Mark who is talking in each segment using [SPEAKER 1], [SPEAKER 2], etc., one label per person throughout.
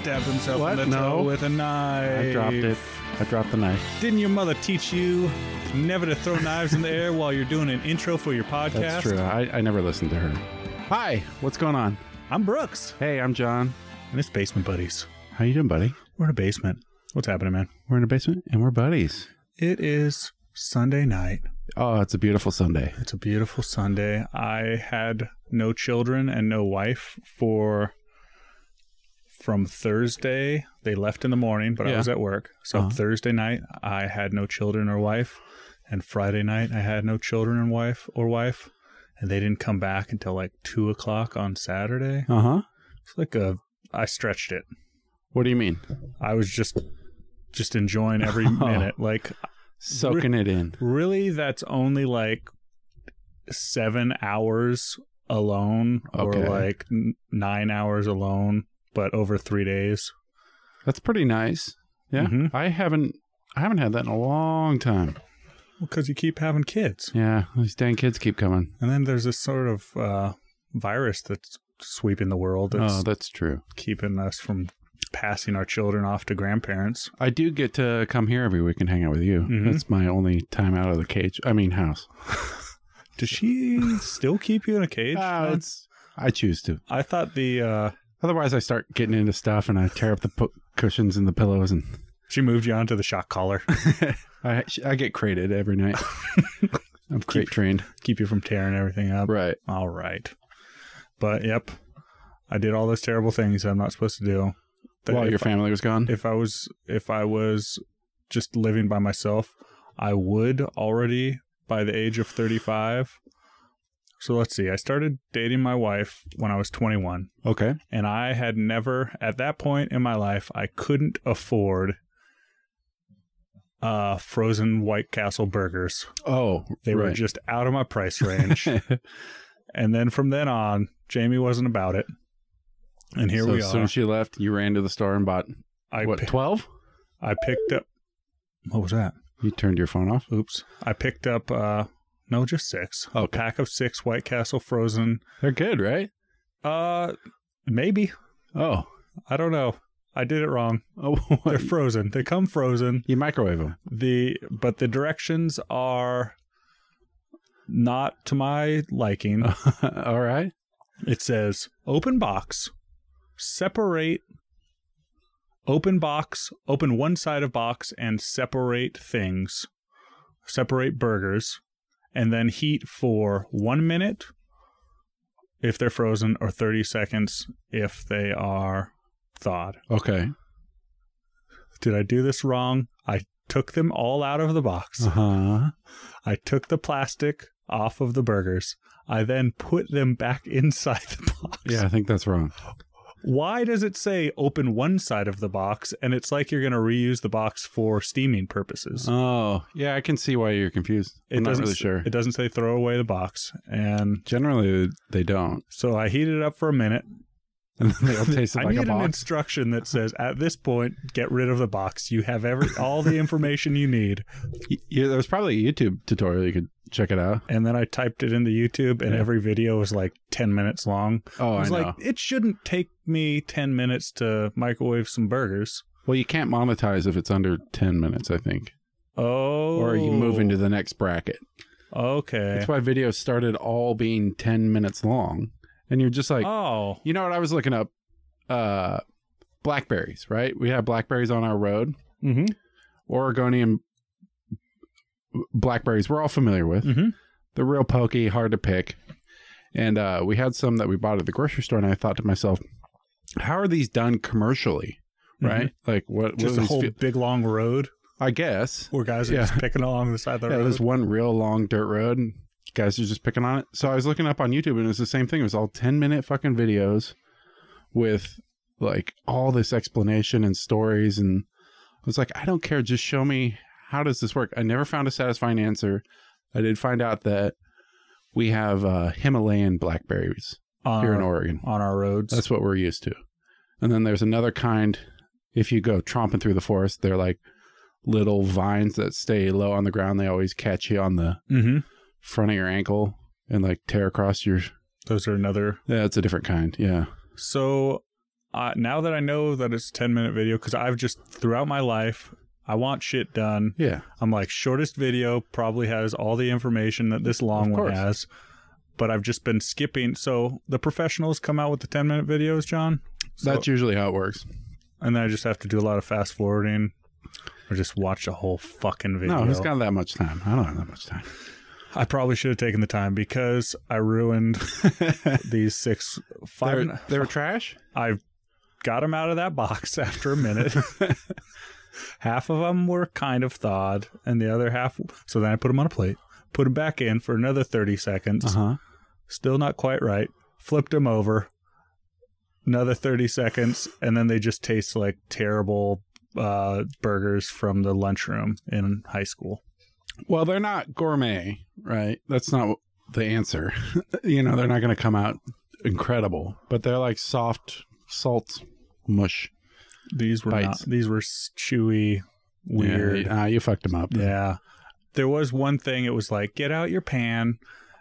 [SPEAKER 1] stabbed himself
[SPEAKER 2] What?
[SPEAKER 1] in the toe
[SPEAKER 2] No.
[SPEAKER 1] with a knife.
[SPEAKER 2] I dropped it. I dropped the knife.
[SPEAKER 1] Didn't your mother teach you never to throw knives in the air while you're doing an intro for your podcast?
[SPEAKER 2] That's true. I never listened to her. Hi, what's going on?
[SPEAKER 1] I'm Brooks,
[SPEAKER 2] Hey, I'm John.
[SPEAKER 1] and it's Basement Buddies.
[SPEAKER 2] How you doing, buddy?
[SPEAKER 1] We're in a basement. What's happening, man?
[SPEAKER 2] We're in a basement and we're buddies.
[SPEAKER 1] It is Sunday night.
[SPEAKER 2] Oh, it's a beautiful Sunday.
[SPEAKER 1] It's a beautiful Sunday. I had no children and no wife from Thursday. They left in the morning, but I
[SPEAKER 2] Yeah.
[SPEAKER 1] was at work. So Thursday night, I had no children or wife. And Friday night, I had no children and wife. And they didn't come back until like 2 o'clock on Saturday.
[SPEAKER 2] Uh-huh.
[SPEAKER 1] It's like I stretched it.
[SPEAKER 2] What do you mean?
[SPEAKER 1] I was just enjoying every minute. Like,
[SPEAKER 2] Soaking it in.
[SPEAKER 1] really, that's only like 7 hours alone,
[SPEAKER 2] Okay.
[SPEAKER 1] or like 9 hours alone, but over 3 days.
[SPEAKER 2] That's pretty nice. Yeah.
[SPEAKER 1] Mhm.
[SPEAKER 2] I haven't had that in a long time.
[SPEAKER 1] Because you keep having kids.
[SPEAKER 2] Yeah, these dang kids keep coming.
[SPEAKER 1] And then there's this sort of virus that's sweeping the world.
[SPEAKER 2] Oh,
[SPEAKER 1] That's
[SPEAKER 2] that's true.
[SPEAKER 1] keeping us from passing our children off to grandparents.
[SPEAKER 2] I do get to come here every week and hang out with you.
[SPEAKER 1] Mhm.
[SPEAKER 2] That's my only time out of the cage. I mean, house.
[SPEAKER 1] Does she still keep you in a cage? man?
[SPEAKER 2] I choose to.
[SPEAKER 1] I thought
[SPEAKER 2] Otherwise, I start getting into stuff and I tear up the cushions and the pillows, and
[SPEAKER 1] she moved you onto the shock collar.
[SPEAKER 2] I get crated every night. I'm crate trained.
[SPEAKER 1] Keep you from tearing everything up.
[SPEAKER 2] Right.
[SPEAKER 1] All right. But yep, I did all those terrible things I'm not supposed to do.
[SPEAKER 2] While your family was gone?
[SPEAKER 1] If I was just living by myself, I would already by the age of 35. So let's see. I started dating my wife when I was 21,
[SPEAKER 2] Okay.
[SPEAKER 1] and I had never, at that point in my life, I couldn't afford frozen White Castle burgers.
[SPEAKER 2] Oh,
[SPEAKER 1] They were
[SPEAKER 2] right.
[SPEAKER 1] just out of my price range. And then from then on, Jamie wasn't about it. And here
[SPEAKER 2] so
[SPEAKER 1] we
[SPEAKER 2] as soon
[SPEAKER 1] are.
[SPEAKER 2] as she left, you ran to the store and bought,
[SPEAKER 1] I
[SPEAKER 2] 12?
[SPEAKER 1] picked up. What was that?
[SPEAKER 2] You turned your phone off?
[SPEAKER 1] Oops. I picked up, no, just 6. A
[SPEAKER 2] Okay.
[SPEAKER 1] pack of 6 White Castle frozen.
[SPEAKER 2] They're good, right?
[SPEAKER 1] Maybe.
[SPEAKER 2] Oh.
[SPEAKER 1] I don't know. I did it wrong.
[SPEAKER 2] Oh,
[SPEAKER 1] They're frozen. They come frozen.
[SPEAKER 2] you microwave them.
[SPEAKER 1] But the directions are not to my liking.
[SPEAKER 2] All right.
[SPEAKER 1] It says open box, separate, open box, open one side of box and separate things, separate burgers, and then heat for 1 minute if they're frozen or 30 seconds if they are thawed.
[SPEAKER 2] Okay.
[SPEAKER 1] Did I do this wrong? I took them all out of the box.
[SPEAKER 2] Uh-huh.
[SPEAKER 1] I took the plastic off of the burgers. I then put them back inside the box.
[SPEAKER 2] Yeah, I think that's wrong.
[SPEAKER 1] Why does it say open one side of the box and it's like you're going to reuse the box for steaming purposes?
[SPEAKER 2] Oh, yeah, I can see why you're confused. I'm not really sure.
[SPEAKER 1] It doesn't say throw away the box. And
[SPEAKER 2] Generally, they don't.
[SPEAKER 1] so I heated it up for a minute.
[SPEAKER 2] And then they all taste
[SPEAKER 1] I
[SPEAKER 2] like a
[SPEAKER 1] need an
[SPEAKER 2] box.
[SPEAKER 1] instruction that says, at this point, get rid of the box. You have all the information you need.
[SPEAKER 2] There was probably a YouTube tutorial. You could check it out.
[SPEAKER 1] And then I typed it into YouTube, and
[SPEAKER 2] Yeah.
[SPEAKER 1] every video was like 10 minutes long.
[SPEAKER 2] Oh,
[SPEAKER 1] I was
[SPEAKER 2] I know.
[SPEAKER 1] like, it shouldn't take me 10 minutes to microwave some burgers.
[SPEAKER 2] Well, you can't monetize if it's under 10 minutes, I think.
[SPEAKER 1] Oh.
[SPEAKER 2] Or you move into the next bracket.
[SPEAKER 1] Okay.
[SPEAKER 2] That's why videos started all being 10 minutes long. And you're just like,
[SPEAKER 1] Oh.
[SPEAKER 2] you know what? I was looking up blackberries, right? We have blackberries on our road.
[SPEAKER 1] Mm-hmm.
[SPEAKER 2] Oregonian blackberries we're all familiar with.
[SPEAKER 1] Mm-hmm.
[SPEAKER 2] They're real pokey, hard to pick. And we had some that we bought at the grocery store, and I thought to myself, how are these done commercially? Right? Like what
[SPEAKER 1] Just
[SPEAKER 2] what
[SPEAKER 1] a
[SPEAKER 2] do
[SPEAKER 1] whole
[SPEAKER 2] these
[SPEAKER 1] big long road
[SPEAKER 2] I guess.
[SPEAKER 1] where guys are
[SPEAKER 2] Yeah.
[SPEAKER 1] just picking along the side of the
[SPEAKER 2] Yeah,
[SPEAKER 1] road.
[SPEAKER 2] there's one real long dirt road, and guys are just picking on it. So I was looking up on YouTube, and it was the same thing. It was all 10-minute fucking videos with like all this explanation and stories. And I was like, I don't care. Just show me, how does this work? I never found a satisfying answer. I did find out that we have Himalayan blackberries here in Oregon.
[SPEAKER 1] on our roads.
[SPEAKER 2] That's what we're used to. And then there's another kind, if you go tromping through the forest, they're like little vines that stay low on the ground. They always catch you on the front of your ankle and like tear across your...
[SPEAKER 1] Those are another.
[SPEAKER 2] Yeah, it's a different kind. Yeah.
[SPEAKER 1] So now that I know that it's a 10-minute video, because I've just, throughout my life, I want shit done.
[SPEAKER 2] Yeah.
[SPEAKER 1] I'm like, shortest video probably has all the information that this long one has. But I've just been skipping. So the professionals come out with the 10-minute videos, John?
[SPEAKER 2] That's usually how it works.
[SPEAKER 1] And then I just have to do a lot of fast forwarding or just watch a whole fucking video.
[SPEAKER 2] No, who's got that much time? I don't have that much time.
[SPEAKER 1] I probably should have taken the time because I ruined these
[SPEAKER 2] They were trash?
[SPEAKER 1] I got them out of that box after a minute. Half of them were kind of thawed, and the other half... So then I put them on a plate, put them back in for another 30 seconds.
[SPEAKER 2] Uh-huh.
[SPEAKER 1] Still not quite right. Flipped them over. Another 30 seconds, and then they just taste like terrible burgers from the lunchroom in high school.
[SPEAKER 2] Well, they're not gourmet, right? That's not the answer. They're not going to come out incredible, but they're like soft salt mush.
[SPEAKER 1] These were
[SPEAKER 2] bites.
[SPEAKER 1] not. These were chewy, weird.
[SPEAKER 2] Yeah, you fucked them up.
[SPEAKER 1] Yeah. There was one thing. It was like, get out your pan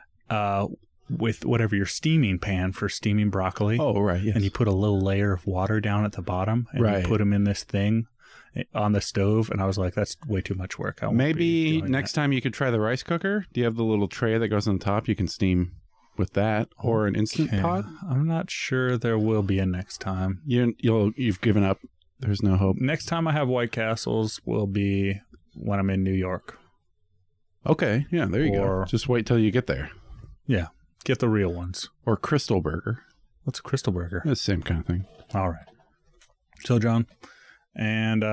[SPEAKER 1] with whatever your steaming pan for steaming broccoli.
[SPEAKER 2] Oh, right. Yes.
[SPEAKER 1] And you put a little layer of water down at the bottom, and you put them in this thing on the stove. And I was like, that's way too much work.
[SPEAKER 2] Maybe next time you could try the rice cooker. Do you have the little tray that goes on the top? You can steam with that, or an instant pot.
[SPEAKER 1] I'm not sure there will be a next time.
[SPEAKER 2] You've given up. There's no hope.
[SPEAKER 1] Next time I have White Castles will be when I'm in New York.
[SPEAKER 2] Okay, yeah, there you go. Just wait till you get there.
[SPEAKER 1] Yeah, get the real ones.
[SPEAKER 2] Or Crystal Burger.
[SPEAKER 1] What's a Crystal Burger?
[SPEAKER 2] It's the same kind of thing.
[SPEAKER 1] All right. So, John, and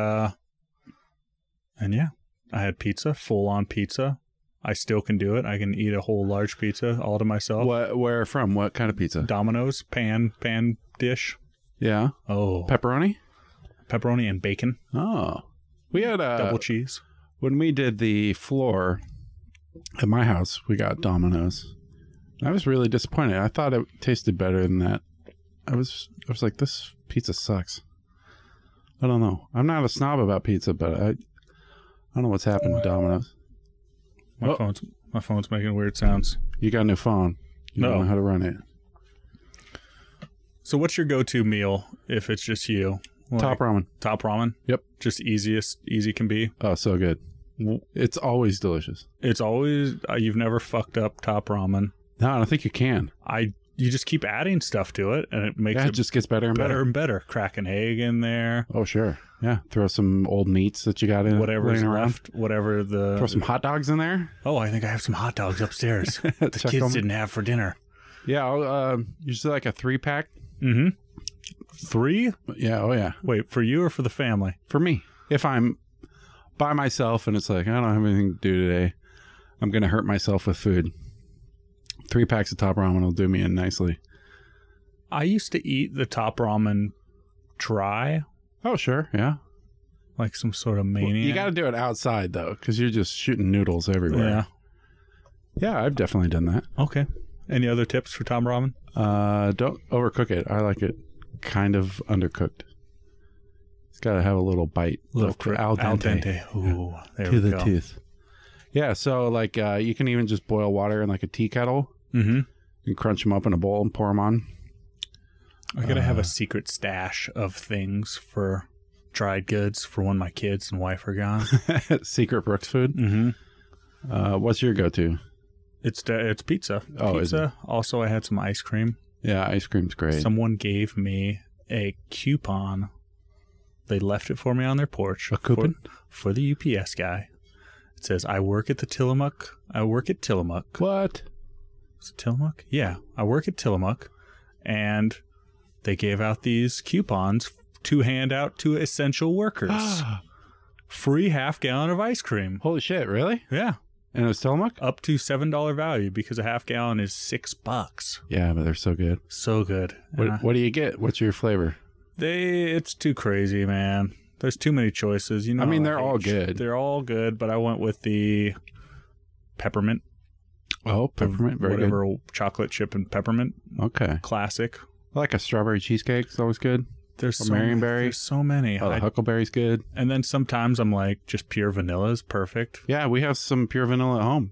[SPEAKER 1] yeah, I had pizza, full-on pizza. I still can do it. I can eat a whole large pizza all to myself.
[SPEAKER 2] Where from? What kind of pizza?
[SPEAKER 1] Domino's pan dish.
[SPEAKER 2] Yeah.
[SPEAKER 1] Oh.
[SPEAKER 2] Pepperoni
[SPEAKER 1] and bacon.
[SPEAKER 2] Oh. We had
[SPEAKER 1] double cheese.
[SPEAKER 2] When we did the floor at my house, we got Domino's. I was really disappointed. I thought it tasted better than that. I was like, this pizza sucks. I don't know. I'm not a snob about pizza, but I don't know what's happened to Domino's.
[SPEAKER 1] My phone's making weird sounds.
[SPEAKER 2] You got a new phone. You don't know how to run it.
[SPEAKER 1] So what's your go-to meal if it's just you? Like,
[SPEAKER 2] Top ramen.
[SPEAKER 1] Top ramen? Yep. Just easy can be.
[SPEAKER 2] Oh, so good. It's always delicious.
[SPEAKER 1] It's always... you've never fucked up top ramen.
[SPEAKER 2] No, I don't think you can.
[SPEAKER 1] You just keep adding stuff to it, and it makes
[SPEAKER 2] it just gets better and better.
[SPEAKER 1] Better and better. Crack an egg in there.
[SPEAKER 2] Oh, sure. Yeah. Throw some old meats that you got in.
[SPEAKER 1] Whatever's left. Whatever the...
[SPEAKER 2] Throw some hot dogs in there.
[SPEAKER 1] Oh, I think I have some hot dogs upstairs. The kids didn't have for dinner.
[SPEAKER 2] Yeah. I'll, usually like a 3-pack.
[SPEAKER 1] Mm-hmm. 3?
[SPEAKER 2] Yeah. Oh, yeah.
[SPEAKER 1] Wait, for you or for the family?
[SPEAKER 2] For me. If I'm by myself and it's like, I don't have anything to do today, I'm going to hurt myself with food. 3 packs of top ramen will do me in nicely.
[SPEAKER 1] I used to eat the top ramen dry.
[SPEAKER 2] Oh, sure. Yeah.
[SPEAKER 1] Like some sort of maniac.
[SPEAKER 2] Well, you got to do it outside, though, because you're just shooting noodles everywhere.
[SPEAKER 1] Yeah.
[SPEAKER 2] Yeah, I've definitely done that.
[SPEAKER 1] Okay. Any other tips for top ramen?
[SPEAKER 2] Don't overcook it. I like it kind of undercooked. It's got to have a little bite.
[SPEAKER 1] Al
[SPEAKER 2] dente.
[SPEAKER 1] Ooh, there
[SPEAKER 2] to
[SPEAKER 1] we
[SPEAKER 2] the
[SPEAKER 1] go.
[SPEAKER 2] tooth. Yeah, so like you can even just boil water in like a tea kettle and crunch them up in a bowl and pour them on.
[SPEAKER 1] I gotta have a secret stash of things for dried goods for when my kids and wife are gone.
[SPEAKER 2] Secret Brooks food.
[SPEAKER 1] Mm-hmm.
[SPEAKER 2] What's your go-to?
[SPEAKER 1] It's pizza.
[SPEAKER 2] Oh,
[SPEAKER 1] pizza.
[SPEAKER 2] Is it?
[SPEAKER 1] Also, I had some ice cream.
[SPEAKER 2] Yeah, ice cream's great.
[SPEAKER 1] Someone gave me a coupon. They left it for me on their porch.
[SPEAKER 2] A coupon?
[SPEAKER 1] For the UPS guy. It says, I work at Tillamook.
[SPEAKER 2] What?
[SPEAKER 1] Is it Tillamook? Yeah. I work at Tillamook. And they gave out these coupons to hand out to essential workers. Free half-gallon of ice cream.
[SPEAKER 2] Holy shit, really?
[SPEAKER 1] Yeah.
[SPEAKER 2] And it was Tillamook?
[SPEAKER 1] Up to $7 value because a half-gallon is $6.
[SPEAKER 2] Yeah, but they're so good.
[SPEAKER 1] So good.
[SPEAKER 2] What do you get? What's your flavor?
[SPEAKER 1] It's too crazy, man. There's too many choices. You know.
[SPEAKER 2] I mean, they're all good.
[SPEAKER 1] They're all good, but I went with the peppermint.
[SPEAKER 2] Oh, peppermint, very
[SPEAKER 1] whatever,
[SPEAKER 2] good.
[SPEAKER 1] Chocolate chip and peppermint.
[SPEAKER 2] Okay.
[SPEAKER 1] Classic.
[SPEAKER 2] I like a strawberry cheesecake. It's always good.
[SPEAKER 1] There's so many.
[SPEAKER 2] Oh, the huckleberry's good.
[SPEAKER 1] And then sometimes I'm like, just pure vanilla is perfect.
[SPEAKER 2] Yeah, we have some pure vanilla at home.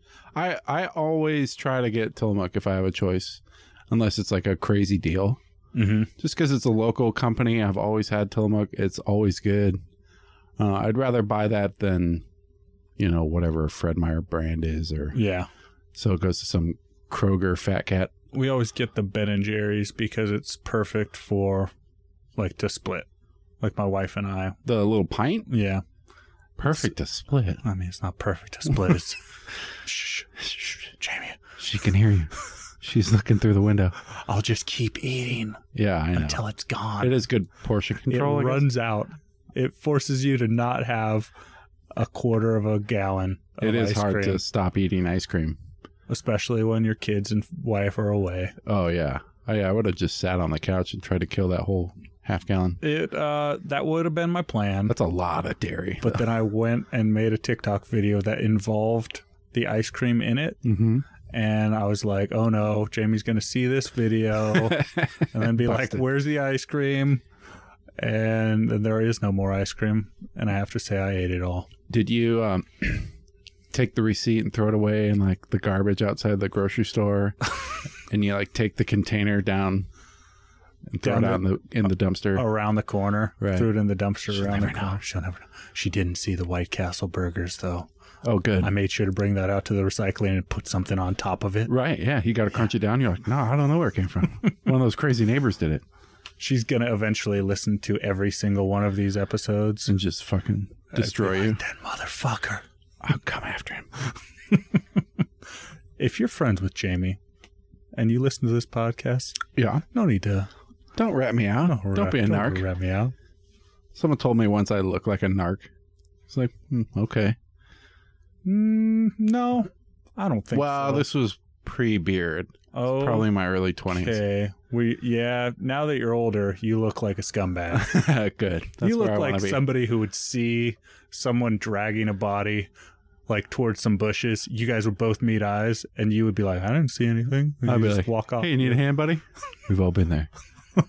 [SPEAKER 2] I always try to get Tillamook if I have a choice, unless it's like a crazy deal.
[SPEAKER 1] Mm-hmm.
[SPEAKER 2] just because it's a local company. I've always had Tillamook. It's always good. I'd rather buy that than, whatever Fred Meyer brand is, or
[SPEAKER 1] Yeah.
[SPEAKER 2] so it goes to some Kroger Fat Cat.
[SPEAKER 1] We always get the Ben and Jerry's because it's perfect for, like, to split. Like my wife and I.
[SPEAKER 2] The little pint?
[SPEAKER 1] Yeah.
[SPEAKER 2] Perfect to split.
[SPEAKER 1] I mean, it's not perfect to split. It's, shh, Jamie.
[SPEAKER 2] She can hear you. She's looking through the window.
[SPEAKER 1] I'll just keep eating
[SPEAKER 2] Yeah, I know.
[SPEAKER 1] until it's gone.
[SPEAKER 2] It is good portion control.
[SPEAKER 1] It runs out. It forces you to not have a quarter of a gallon of
[SPEAKER 2] It is
[SPEAKER 1] ice
[SPEAKER 2] hard
[SPEAKER 1] cream,
[SPEAKER 2] to stop eating ice cream.
[SPEAKER 1] especially when your kids and wife are away.
[SPEAKER 2] Oh, yeah. I would have just sat on the couch and tried to kill that whole half gallon.
[SPEAKER 1] That would have been my plan.
[SPEAKER 2] That's a lot of dairy.
[SPEAKER 1] But then I went and made a TikTok video that involved the ice cream in it.
[SPEAKER 2] Mm-hmm.
[SPEAKER 1] And I was like, oh no, Jamie's going to see this video and then be like, where's the ice cream? And then there is no more ice cream. And I have to say I ate it all.
[SPEAKER 2] Did you take the receipt and throw it away in like the garbage outside the grocery store? And you like take the container down and throw
[SPEAKER 1] Down
[SPEAKER 2] it out in the dumpster?
[SPEAKER 1] Around the corner.
[SPEAKER 2] Right.
[SPEAKER 1] Threw it in the dumpster
[SPEAKER 2] She'll
[SPEAKER 1] around the
[SPEAKER 2] never
[SPEAKER 1] corner.
[SPEAKER 2] know.
[SPEAKER 1] She'll never know. She didn't see the White Castle burgers, though.
[SPEAKER 2] Oh, good.
[SPEAKER 1] I made sure to bring that out to the recycling and put something on top of it.
[SPEAKER 2] Right, yeah. You got to crunch it down. You're like, no, I don't know where it came from. One of those crazy neighbors did it.
[SPEAKER 1] She's going to eventually listen to every single one of these episodes.
[SPEAKER 2] And just fucking destroy you.
[SPEAKER 1] That motherfucker.
[SPEAKER 2] I'll come after him.
[SPEAKER 1] If you're friends with Jamie and you listen to this podcast,
[SPEAKER 2] Yeah.
[SPEAKER 1] no need to.
[SPEAKER 2] Don't rat me out. Don't be a narc.
[SPEAKER 1] Don't rat me out.
[SPEAKER 2] Someone told me once I look like a narc. It's like, okay.
[SPEAKER 1] No, I don't think
[SPEAKER 2] Well,
[SPEAKER 1] so.
[SPEAKER 2] this was pre-beard.
[SPEAKER 1] Oh,
[SPEAKER 2] Probably my early 20s.
[SPEAKER 1] okay. Now that you're older, you look like a scumbag.
[SPEAKER 2] Good. That's
[SPEAKER 1] You
[SPEAKER 2] where
[SPEAKER 1] look
[SPEAKER 2] I
[SPEAKER 1] like
[SPEAKER 2] want to be.
[SPEAKER 1] somebody who would see someone dragging a body like towards some bushes. You guys would both meet eyes, and you would be like, "I didn't see anything." And
[SPEAKER 2] I'd
[SPEAKER 1] you
[SPEAKER 2] be
[SPEAKER 1] just
[SPEAKER 2] like,
[SPEAKER 1] walk off.
[SPEAKER 2] hey, you need a hand, buddy? We've all been there.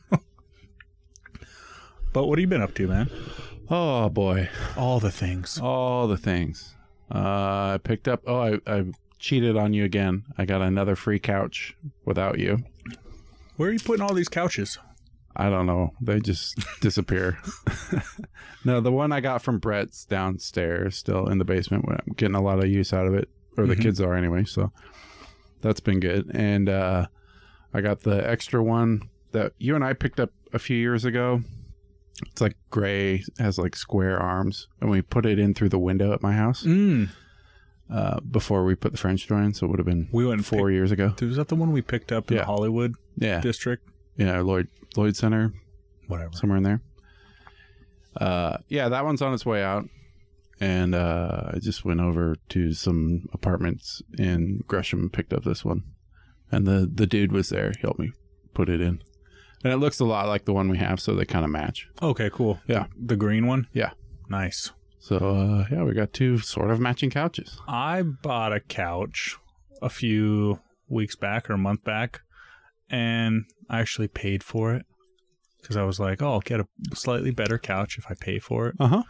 [SPEAKER 1] But what have you been up to, man?
[SPEAKER 2] Oh, boy.
[SPEAKER 1] All the things.
[SPEAKER 2] All the things. I picked up... Oh, I cheated on you again. I got another free couch without you.
[SPEAKER 1] Where are you putting all these couches?
[SPEAKER 2] I don't know. They just disappear. No, the one I got from Brett's downstairs, still in the basement. I'm getting a lot of use out of it. Or the kids are anyway, so that's been good. And I got the extra one that you and I picked up a few years ago. It's like gray, has like square arms. And we put it in through the window at my house before we put the French door in. So it would have been
[SPEAKER 1] We went
[SPEAKER 2] 4 years ago.
[SPEAKER 1] Was that the one we picked up in
[SPEAKER 2] Yeah.
[SPEAKER 1] the Hollywood
[SPEAKER 2] Yeah.
[SPEAKER 1] district?
[SPEAKER 2] Yeah, Lloyd Center,
[SPEAKER 1] Whatever.
[SPEAKER 2] somewhere in there. Yeah, that one's on its way out. And I just went over to some apartments in Gresham and picked up this one. And the dude was there. He helped me put it in. And it looks a lot like the one we have, so they kind of match.
[SPEAKER 1] Okay, cool.
[SPEAKER 2] Yeah.
[SPEAKER 1] The green one?
[SPEAKER 2] Yeah.
[SPEAKER 1] Nice.
[SPEAKER 2] So, yeah, we got two sort of matching couches.
[SPEAKER 1] I bought a couch a few weeks back or a month back, and I actually paid for it because I was like, oh, I'll get a slightly better couch if I pay for it.
[SPEAKER 2] Uh-huh.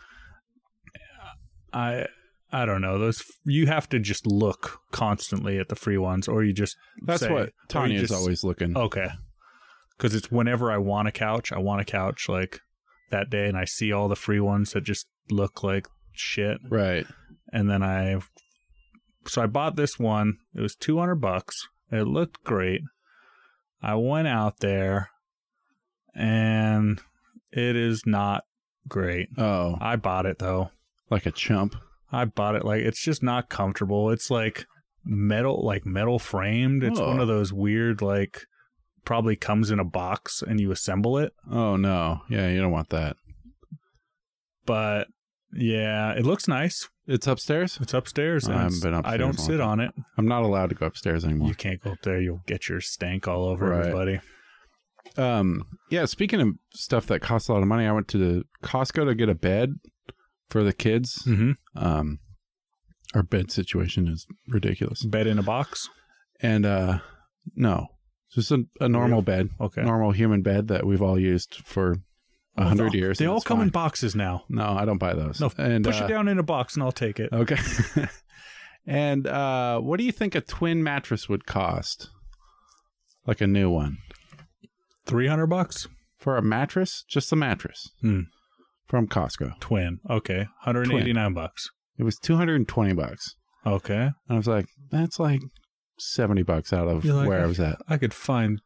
[SPEAKER 1] I don't know. Those you have to just look constantly at the free ones, or you just
[SPEAKER 2] That's
[SPEAKER 1] say,
[SPEAKER 2] what
[SPEAKER 1] or you
[SPEAKER 2] Tanya's
[SPEAKER 1] just-
[SPEAKER 2] always looking.
[SPEAKER 1] Okay. Because it's whenever I want a couch like that day, and I see all the free ones that just look like shit.
[SPEAKER 2] Right.
[SPEAKER 1] And then I bought this one. It was $200. It looked great. I went out there, and it is not great.
[SPEAKER 2] Oh,
[SPEAKER 1] I bought it though.
[SPEAKER 2] like a chump.
[SPEAKER 1] I bought it like it's just not comfortable. It's like metal framed. It's one
[SPEAKER 2] Oh.
[SPEAKER 1] of those weird like probably comes in a box and you assemble it.
[SPEAKER 2] Oh, no. Yeah, you don't want that.
[SPEAKER 1] But yeah, it looks nice.
[SPEAKER 2] It's upstairs?
[SPEAKER 1] It's upstairs.
[SPEAKER 2] I
[SPEAKER 1] And
[SPEAKER 2] haven't been upstairs
[SPEAKER 1] I
[SPEAKER 2] in
[SPEAKER 1] don't
[SPEAKER 2] a
[SPEAKER 1] sit
[SPEAKER 2] long
[SPEAKER 1] on it.
[SPEAKER 2] I'm not allowed to go upstairs anymore.
[SPEAKER 1] You can't go up there. You'll get your stank all over
[SPEAKER 2] Right.
[SPEAKER 1] everybody.
[SPEAKER 2] Yeah, speaking of stuff that costs a lot of money, I went to Costco to get a bed for the kids.
[SPEAKER 1] Mm-hmm.
[SPEAKER 2] Our bed situation is ridiculous.
[SPEAKER 1] Bed in a box.
[SPEAKER 2] And no, just a normal bed,
[SPEAKER 1] Okay.
[SPEAKER 2] normal human bed that we've all used for 100 years.
[SPEAKER 1] They
[SPEAKER 2] and
[SPEAKER 1] all
[SPEAKER 2] it's
[SPEAKER 1] come in
[SPEAKER 2] fine.
[SPEAKER 1] boxes now.
[SPEAKER 2] No, I don't buy those.
[SPEAKER 1] No,
[SPEAKER 2] and,
[SPEAKER 1] push it down in a box and I'll take it.
[SPEAKER 2] Okay. And what do you think a twin mattress would cost? Like a new one.
[SPEAKER 1] $300
[SPEAKER 2] for a mattress, just a mattress from Costco.
[SPEAKER 1] twin. Okay, $189.
[SPEAKER 2] It was $220.
[SPEAKER 1] Okay,
[SPEAKER 2] And I was like, that's like $70 out of
[SPEAKER 1] You're like,
[SPEAKER 2] where I was at.
[SPEAKER 1] I could find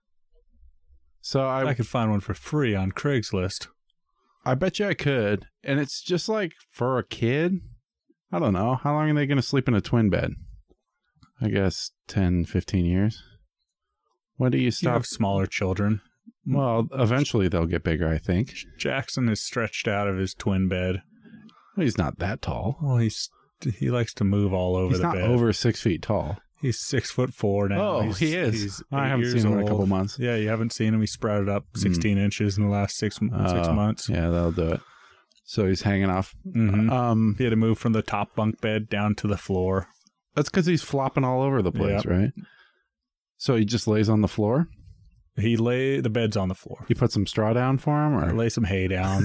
[SPEAKER 2] So
[SPEAKER 1] I could find one for free on Craigslist.
[SPEAKER 2] I bet you I could. And it's just like for a kid, I don't know. How long are they going to sleep in a twin bed? I guess 10, 15 years. When do you
[SPEAKER 1] You
[SPEAKER 2] stop?
[SPEAKER 1] have smaller children.
[SPEAKER 2] Well, eventually they'll get bigger, I think.
[SPEAKER 1] Jackson is stretched out of his twin bed.
[SPEAKER 2] Well, he's not that tall.
[SPEAKER 1] Well, he likes to move all over
[SPEAKER 2] He's
[SPEAKER 1] the
[SPEAKER 2] not
[SPEAKER 1] bed.
[SPEAKER 2] over 6 feet tall.
[SPEAKER 1] He's 6'4" now.
[SPEAKER 2] Oh, he is.
[SPEAKER 1] He's
[SPEAKER 2] I
[SPEAKER 1] 8
[SPEAKER 2] haven't
[SPEAKER 1] years
[SPEAKER 2] seen him in a
[SPEAKER 1] old.
[SPEAKER 2] couple months.
[SPEAKER 1] Yeah, you haven't seen him. He sprouted up 16 inches in the last 6 months.
[SPEAKER 2] Yeah, that'll do it. So he's hanging off.
[SPEAKER 1] Mm-hmm. He had to move from the top bunk bed down to the floor.
[SPEAKER 2] That's because he's flopping all over the place, right? So he just lays on the floor?
[SPEAKER 1] The bed's on the floor.
[SPEAKER 2] You put some straw down for him? Or
[SPEAKER 1] Lay some hay down.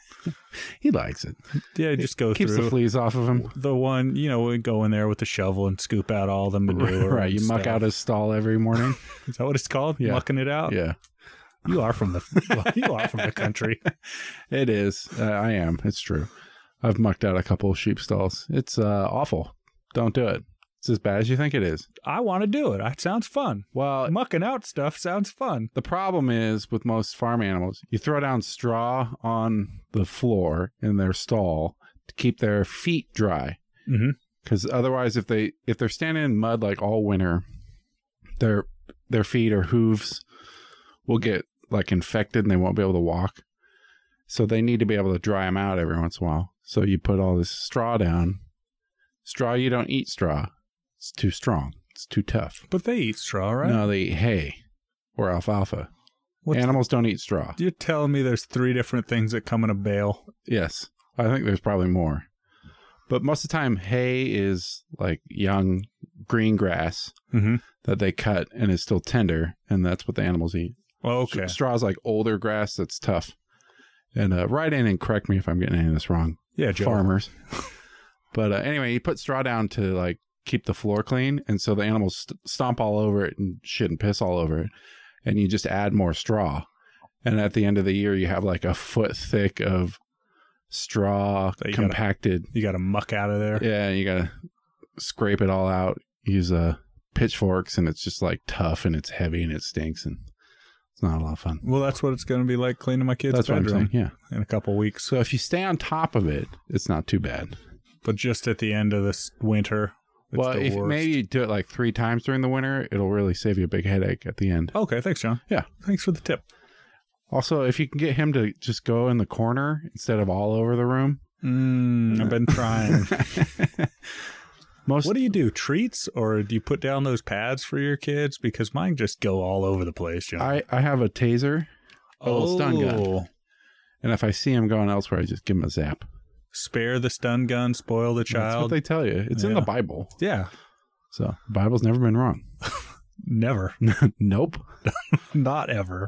[SPEAKER 2] he likes it.
[SPEAKER 1] Yeah, just go
[SPEAKER 2] Keeps
[SPEAKER 1] through.
[SPEAKER 2] the fleas off of him.
[SPEAKER 1] The one, we go in there with the shovel and scoop out all the manure.
[SPEAKER 2] Right, you muck out his stall every morning.
[SPEAKER 1] Is that what it's called?
[SPEAKER 2] Yeah.
[SPEAKER 1] Mucking it out?
[SPEAKER 2] Yeah,
[SPEAKER 1] You are from the country.
[SPEAKER 2] it is. I am. It's true. I've mucked out a couple of sheep stalls. It's awful. Don't do it. It's as bad as you think it is.
[SPEAKER 1] I want to do it. It sounds fun.
[SPEAKER 2] Well,
[SPEAKER 1] Mucking out stuff sounds fun.
[SPEAKER 2] the problem is with most farm animals, you throw down straw on the floor in their stall to keep their feet dry.
[SPEAKER 1] Mm-hmm.
[SPEAKER 2] Because otherwise, if they're standing in mud like all winter, their feet or hooves will get like infected and they won't be able to walk. So they need to be able to dry them out every once in a while. So you put all this straw down. Straw, you don't eat straw. It's too strong. It's too tough.
[SPEAKER 1] But they eat straw, right?
[SPEAKER 2] No, they eat hay or alfalfa. Animals don't eat straw.
[SPEAKER 1] You're telling me there's 3 different things that come in a bale?
[SPEAKER 2] Yes. I think there's probably more. But most of the time, hay is like young green grass that they cut and is still tender, and that's what the animals eat.
[SPEAKER 1] Oh, okay.
[SPEAKER 2] Straw is like older grass that's tough. And write in and correct me if I'm getting any of this wrong.
[SPEAKER 1] Yeah, Joe.
[SPEAKER 2] Farmers. But anyway, you put straw down to like keep the floor clean, and so the animals stomp all over it and shit and piss all over it, and you just add more straw, and at the end of the year you have like a foot thick of straw compacted.
[SPEAKER 1] You got to muck out of there.
[SPEAKER 2] Yeah, you gotta scrape it all out, use pitchforks, and it's just like tough and it's heavy and it stinks, and it's not a lot of fun.
[SPEAKER 1] Well, that's what it's going to be like cleaning my kid's
[SPEAKER 2] That's what I'm
[SPEAKER 1] bedroom
[SPEAKER 2] saying, yeah.
[SPEAKER 1] in a couple weeks.
[SPEAKER 2] So if you stay on top of it, it's not too bad.
[SPEAKER 1] But just at the end of this winter, it's
[SPEAKER 2] Well,
[SPEAKER 1] the
[SPEAKER 2] if
[SPEAKER 1] worst.
[SPEAKER 2] maybe you do it like 3 times during the winter, it'll really save you a big headache at the end.
[SPEAKER 1] Okay, thanks, John.
[SPEAKER 2] Yeah.
[SPEAKER 1] Thanks for the tip.
[SPEAKER 2] Also, if you can get him to just go in the corner instead of all over the room.
[SPEAKER 1] I've been trying.
[SPEAKER 2] What
[SPEAKER 1] do you do? Treats, or do you put down those pads for your kids? Because mine just go all over the place, John.
[SPEAKER 2] I have a taser, a little stun gun. And if I see him going elsewhere, I just give him a zap.
[SPEAKER 1] Spare the stun gun, spoil the
[SPEAKER 2] That's
[SPEAKER 1] child.
[SPEAKER 2] what they tell you. It's in the Bible.
[SPEAKER 1] Yeah.
[SPEAKER 2] So the Bible's never been wrong.
[SPEAKER 1] Never.
[SPEAKER 2] Nope.
[SPEAKER 1] Not ever.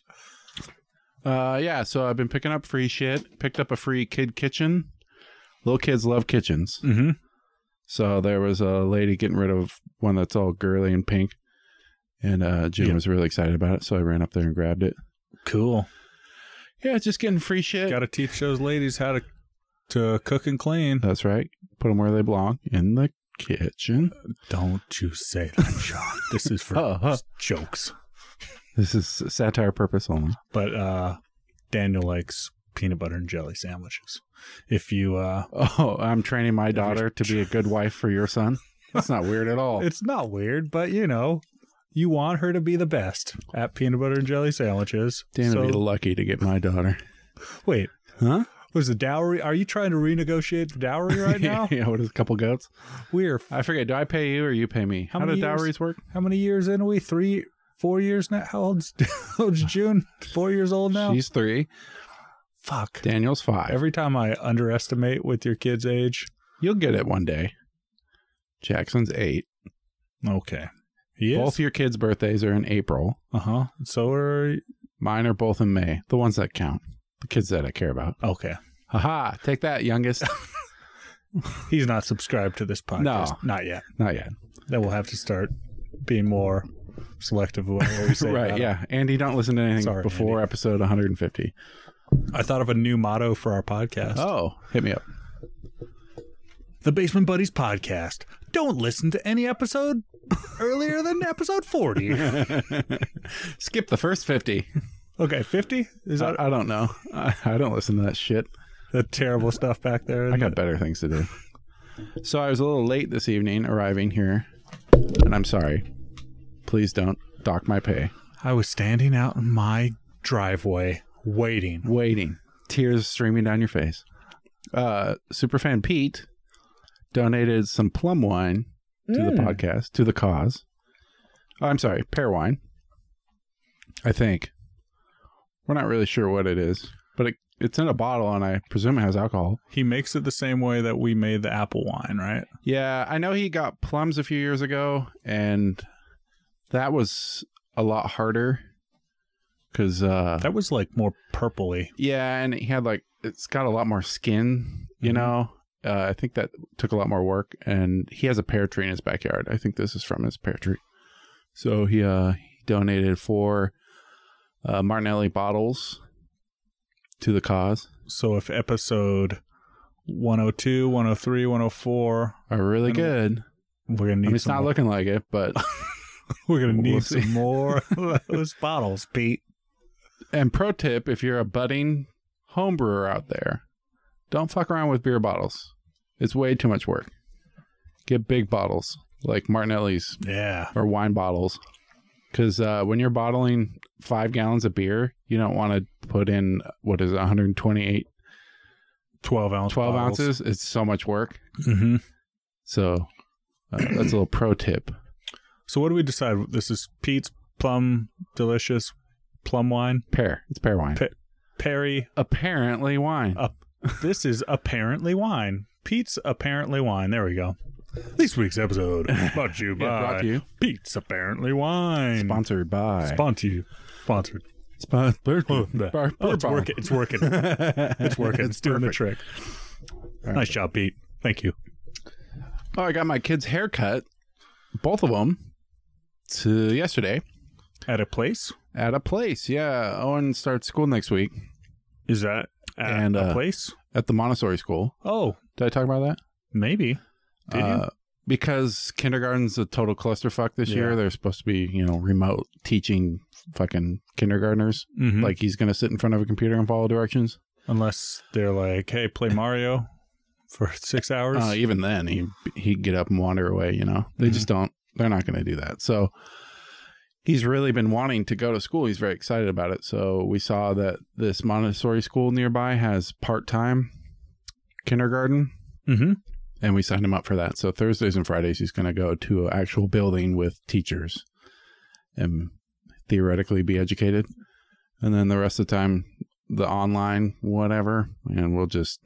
[SPEAKER 2] Yeah, so I've been picking up free shit. Picked up a free kid kitchen. Little kids love kitchens.
[SPEAKER 1] Mm-hmm.
[SPEAKER 2] So there was a lady getting rid of one that's all girly and pink. And Jim was really excited about it, so I ran up there and grabbed it.
[SPEAKER 1] Cool.
[SPEAKER 2] Yeah, just getting free shit.
[SPEAKER 1] Got to teach those ladies how to cook and clean.
[SPEAKER 2] That's right. Put them where they belong, in the kitchen.
[SPEAKER 1] Don't you say that, John. This is for jokes.
[SPEAKER 2] This is satire purpose only.
[SPEAKER 1] But Daniel likes peanut butter and jelly sandwiches. If you...
[SPEAKER 2] I'm training my daughter to be a good wife for your son? That's not weird at all.
[SPEAKER 1] It's not weird, but you want her to be the best at peanut butter and jelly sandwiches.
[SPEAKER 2] Dan would be lucky to get my daughter.
[SPEAKER 1] Wait.
[SPEAKER 2] Huh?
[SPEAKER 1] Was the dowry... Are you trying to renegotiate the dowry right now?
[SPEAKER 2] Yeah, what is a couple goats?
[SPEAKER 1] I
[SPEAKER 2] forget, do I pay you or you pay me? How do dowries work?
[SPEAKER 1] How many years in are we? 4 years now? How old's June? 4 years old now?
[SPEAKER 2] She's 3.
[SPEAKER 1] Fuck.
[SPEAKER 2] Daniel's 5.
[SPEAKER 1] Every time I underestimate with your kid's age.
[SPEAKER 2] You'll get it one day. Jackson's 8.
[SPEAKER 1] Okay. He is.
[SPEAKER 2] Both your kids' birthdays are in April.
[SPEAKER 1] Uh-huh. So are...
[SPEAKER 2] Mine are both in May. The ones that count. The kids that I care about.
[SPEAKER 1] Okay.
[SPEAKER 2] Haha. Take that, youngest.
[SPEAKER 1] He's not subscribed to this podcast.
[SPEAKER 2] No.
[SPEAKER 1] Not yet.
[SPEAKER 2] Not yet.
[SPEAKER 1] Then we'll have to start being more selective way we say
[SPEAKER 2] Right,
[SPEAKER 1] that.
[SPEAKER 2] yeah. Andy, don't listen to anything
[SPEAKER 1] Sorry,
[SPEAKER 2] before
[SPEAKER 1] Andy.
[SPEAKER 2] episode 150.
[SPEAKER 1] I thought of a new motto for our podcast.
[SPEAKER 2] Oh, hit me up.
[SPEAKER 1] The Basement Buddies podcast. Don't listen to any episode earlier than episode 40.
[SPEAKER 2] Skip the first 50.
[SPEAKER 1] Okay, 50? Is that
[SPEAKER 2] I don't know. I don't listen to that shit.
[SPEAKER 1] the terrible stuff back there?
[SPEAKER 2] I got better things to do. So I was a little late this evening arriving here, and I'm sorry. Please don't dock my pay.
[SPEAKER 1] I was standing out in my driveway waiting.
[SPEAKER 2] Waiting. Tears streaming down your face. Superfan Pete donated some plum wine to the podcast, to the cause. Oh, I'm sorry, pear wine. I think. We're not really sure what it is, but it's in a bottle, and I presume it has alcohol.
[SPEAKER 1] He makes it the same way that we made the apple wine, right?
[SPEAKER 2] Yeah, I know he got plums a few years ago, and that was a lot harder because
[SPEAKER 1] That was like more purpley.
[SPEAKER 2] yeah, and he had it's got a lot more skin, you know. I think that took a lot more work, and he has a pear tree in his backyard. I think this is from his pear tree. So he donated 4 Martinelli bottles to the cause.
[SPEAKER 1] So if episode 102, 103, 104
[SPEAKER 2] Are really good.
[SPEAKER 1] we're gonna need
[SPEAKER 2] It's not looking like it, but
[SPEAKER 1] we're gonna need
[SPEAKER 2] we'll see.
[SPEAKER 1] some more of those bottles, Pete.
[SPEAKER 2] and pro tip, if you're a budding home brewer out there, don't fuck around with beer bottles. It's way too much work. Get big bottles like Martinelli's
[SPEAKER 1] Yeah.
[SPEAKER 2] or wine bottles. Because when you're bottling 5 gallons of beer, you don't want to put in, 128,
[SPEAKER 1] 12
[SPEAKER 2] ounces. It's so much work.
[SPEAKER 1] Mm-hmm.
[SPEAKER 2] So that's a little pro tip.
[SPEAKER 1] So what do we decide? This is Pete's plum delicious plum wine.
[SPEAKER 2] Pear. It's pear wine.
[SPEAKER 1] Perry.
[SPEAKER 2] Apparently wine.
[SPEAKER 1] This is apparently wine. Pete's apparently wine. There we go. This week's episode brought to you by
[SPEAKER 2] Brought to you.
[SPEAKER 1] Pete's apparently wine.
[SPEAKER 2] Sponsored by.
[SPEAKER 1] Sponsored.
[SPEAKER 2] Sponsored.
[SPEAKER 1] Oh, it's working. It's working. It's working. It's doing the trick.
[SPEAKER 2] right.
[SPEAKER 1] Nice job, Pete. Thank you.
[SPEAKER 2] Oh, I got my kids' haircut, both of them, yesterday
[SPEAKER 1] At a place?
[SPEAKER 2] at a place. Yeah, Owen starts school next week
[SPEAKER 1] Is that at
[SPEAKER 2] And,
[SPEAKER 1] a place?
[SPEAKER 2] at the Montessori school.
[SPEAKER 1] Oh,
[SPEAKER 2] Did I talk about that?
[SPEAKER 1] maybe. Did you?
[SPEAKER 2] Because kindergarten's a total clusterfuck this
[SPEAKER 1] Yeah.
[SPEAKER 2] year. They're supposed to be, remote teaching fucking kindergartners.
[SPEAKER 1] Mhm.
[SPEAKER 2] Like he's going to sit in front of a computer and follow directions.
[SPEAKER 1] Unless they're like, hey, play Mario for 6 hours.
[SPEAKER 2] Even then, he'd get up and wander away, They just don't, they're not going to do that. So he's really been wanting to go to school. He's very excited about it. So we saw that this Montessori school nearby has part-time kindergarten,
[SPEAKER 1] Mm-hmm.
[SPEAKER 2] and we signed him up for that. So Thursdays and Fridays, he's going to go to an actual building with teachers and theoretically be educated. And then the rest of the time, the online, whatever. And we'll just,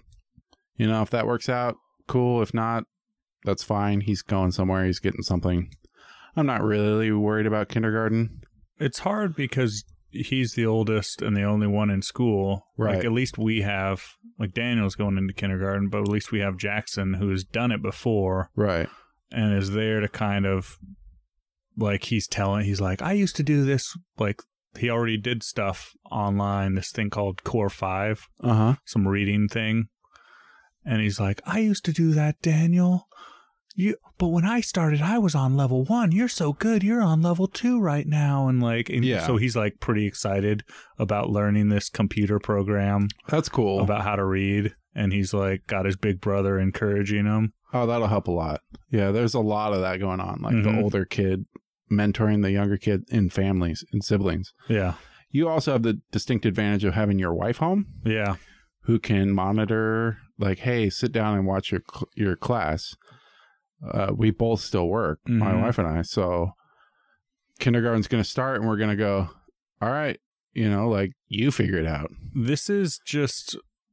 [SPEAKER 2] if that works out, cool. If not, that's fine. He's going somewhere. He's getting something. I'm not really worried about kindergarten.
[SPEAKER 1] It's hard because he's the oldest and the only one in school.
[SPEAKER 2] Right.
[SPEAKER 1] Like, at least we have, like, Daniel's going into kindergarten, but at least we have Jackson, who has done it before
[SPEAKER 2] Right.
[SPEAKER 1] and is there to kind of, like, he's like, I used to do this. Like, he already did stuff online, this thing called Core 5,
[SPEAKER 2] Uh-huh.
[SPEAKER 1] some reading thing. And he's like, I used to do that, Daniel. But when I started, I was on level 1. You're so good. You're on level 2 right now. And
[SPEAKER 2] Yeah.
[SPEAKER 1] So he's like pretty excited about learning this computer program
[SPEAKER 2] That's cool.
[SPEAKER 1] about how to read. And he's like got his big brother encouraging him.
[SPEAKER 2] Oh, that'll help a lot. Yeah, there's a lot of that going on. Like the
[SPEAKER 1] Mhm.
[SPEAKER 2] older kid mentoring the younger kid in families and siblings.
[SPEAKER 1] Yeah.
[SPEAKER 2] You also have the distinct advantage of having your wife home
[SPEAKER 1] Yeah.
[SPEAKER 2] who can monitor, like, hey, sit down and watch your class. We both still work, my
[SPEAKER 1] Mhm.
[SPEAKER 2] wife and I. So kindergarten's going to start and we're going to go, all right, like you figure it out.
[SPEAKER 1] This is just,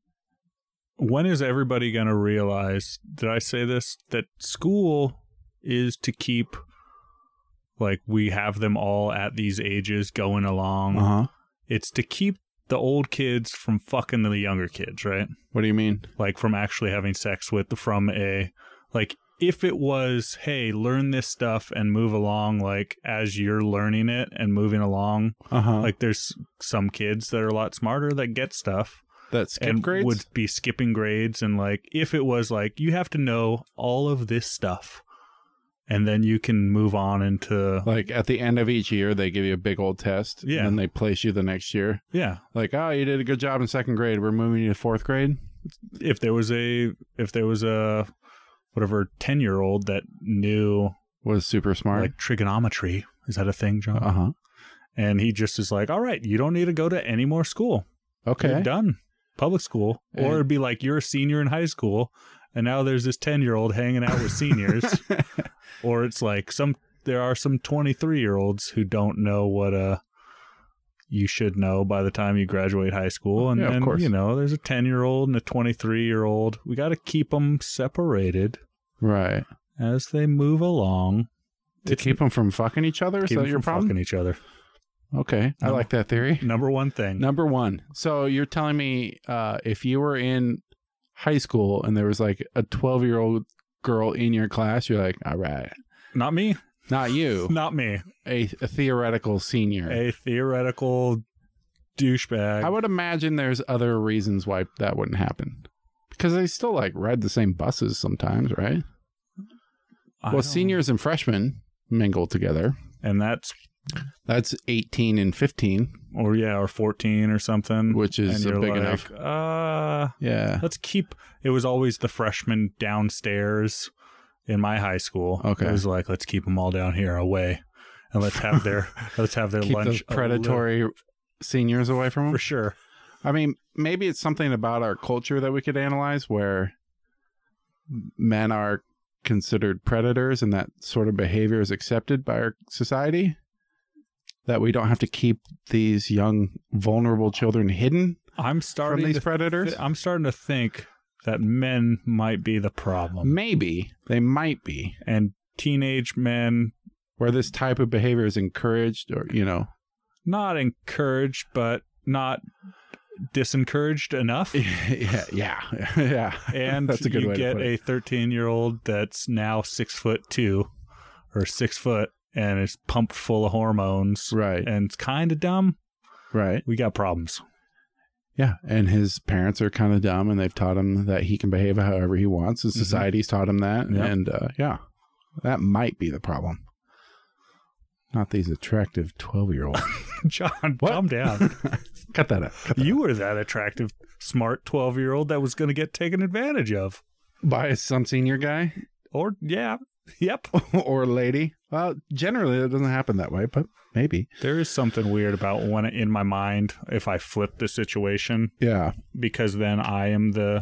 [SPEAKER 1] when is everybody going to realize, did I say this, that school is to keep, like, we have them all at these ages going along.
[SPEAKER 2] Uh-huh.
[SPEAKER 1] It's to keep the old kids from fucking the younger kids, right?
[SPEAKER 2] What do you mean?
[SPEAKER 1] Like, from actually having sex with, from a, like, if it was, hey, learn this stuff and move along, like as you're learning it and moving along, like there's some kids that are a lot smarter that get stuff
[SPEAKER 2] that skip
[SPEAKER 1] and
[SPEAKER 2] grades
[SPEAKER 1] would be skipping grades. And like, if it was like, you have to know all of this stuff and then you can move on into
[SPEAKER 2] like at the end of each year, they give you a big old test.
[SPEAKER 1] Yeah.
[SPEAKER 2] And then they place you the next year.
[SPEAKER 1] Yeah.
[SPEAKER 2] Like, oh, you did a good job in second grade. We're moving you to fourth grade.
[SPEAKER 1] If there was a whatever 10-year-old that knew
[SPEAKER 2] Was super smart.
[SPEAKER 1] like trigonometry, is that a thing, John?
[SPEAKER 2] Uh-huh.
[SPEAKER 1] And he just is like, all right, you don't need to go to any more school.
[SPEAKER 2] Okay.
[SPEAKER 1] You're done. Public school.
[SPEAKER 2] And-
[SPEAKER 1] Or it'd be like you're a senior in high school and now there's this 10-year-old hanging out with seniors. Or it's like there are some 23-year-olds who don't know what you should know by the time you graduate high school. And
[SPEAKER 2] Yeah, of
[SPEAKER 1] then,
[SPEAKER 2] course.
[SPEAKER 1] you know, there's a 10-year-old and a 23-year-old. We got to keep them separated
[SPEAKER 2] Right.
[SPEAKER 1] as they move along.
[SPEAKER 2] To keep them from fucking each other? Is
[SPEAKER 1] Keep
[SPEAKER 2] that
[SPEAKER 1] them
[SPEAKER 2] your
[SPEAKER 1] from
[SPEAKER 2] problem?
[SPEAKER 1] fucking each other.
[SPEAKER 2] Okay. I
[SPEAKER 1] No.
[SPEAKER 2] like that theory.
[SPEAKER 1] Number one thing.
[SPEAKER 2] Number one. So you're telling me if you were in high school and there was like a 12-year-old girl in your class, you're like, all right.
[SPEAKER 1] Not me.
[SPEAKER 2] Not you.
[SPEAKER 1] Not me.
[SPEAKER 2] A theoretical senior.
[SPEAKER 1] A theoretical douchebag.
[SPEAKER 2] I would imagine there's other reasons why that wouldn't happen. Because they still like ride the same buses sometimes, right? Well, seniors and freshmen mingle together.
[SPEAKER 1] And that's,
[SPEAKER 2] That's 18 and 15,
[SPEAKER 1] or 14 or something.
[SPEAKER 2] which is
[SPEAKER 1] and you're
[SPEAKER 2] big
[SPEAKER 1] like,
[SPEAKER 2] enough. Yeah.
[SPEAKER 1] let's keep, it was always the freshmen downstairs in my high school.
[SPEAKER 2] Okay.
[SPEAKER 1] It was like, let's keep them all down here away. And let's have their
[SPEAKER 2] Keep
[SPEAKER 1] lunch
[SPEAKER 2] those predatory seniors away from them.
[SPEAKER 1] for sure.
[SPEAKER 2] I mean, maybe it's something about our culture that we could analyze where men are considered predators and that sort of behavior is accepted by our society. That we don't have to keep these young, vulnerable children hidden
[SPEAKER 1] I'm
[SPEAKER 2] from
[SPEAKER 1] starting
[SPEAKER 2] these
[SPEAKER 1] to
[SPEAKER 2] predators.
[SPEAKER 1] I'm starting to think that men might be the problem.
[SPEAKER 2] Maybe. They might be.
[SPEAKER 1] And teenage men,
[SPEAKER 2] Where this type of behavior is encouraged or,
[SPEAKER 1] not encouraged, but not disencouraged enough.
[SPEAKER 2] yeah.
[SPEAKER 1] And
[SPEAKER 2] That's a good
[SPEAKER 1] you
[SPEAKER 2] way to
[SPEAKER 1] get
[SPEAKER 2] put it.
[SPEAKER 1] a 13-year-old that's now 6'2" or 6 foot and is pumped full of hormones.
[SPEAKER 2] Right.
[SPEAKER 1] And it's kind of dumb.
[SPEAKER 2] Right.
[SPEAKER 1] We got problems.
[SPEAKER 2] Yeah. And his parents are kind of dumb and they've taught him that he can behave however he wants. And society's taught him that.
[SPEAKER 1] Yep.
[SPEAKER 2] And that might be the problem. Not these attractive 12-year-olds.
[SPEAKER 1] John,
[SPEAKER 2] What?
[SPEAKER 1] calm down.
[SPEAKER 2] Cut that out.
[SPEAKER 1] You were that attractive, smart 12-year-old that was going to get taken advantage of.
[SPEAKER 2] By some senior guy
[SPEAKER 1] Or, yeah. Yep.
[SPEAKER 2] or lady. Well, generally it doesn't happen that way, but maybe.
[SPEAKER 1] There is something weird about when in my mind, if I flip the situation,
[SPEAKER 2] Yeah.
[SPEAKER 1] because then I am the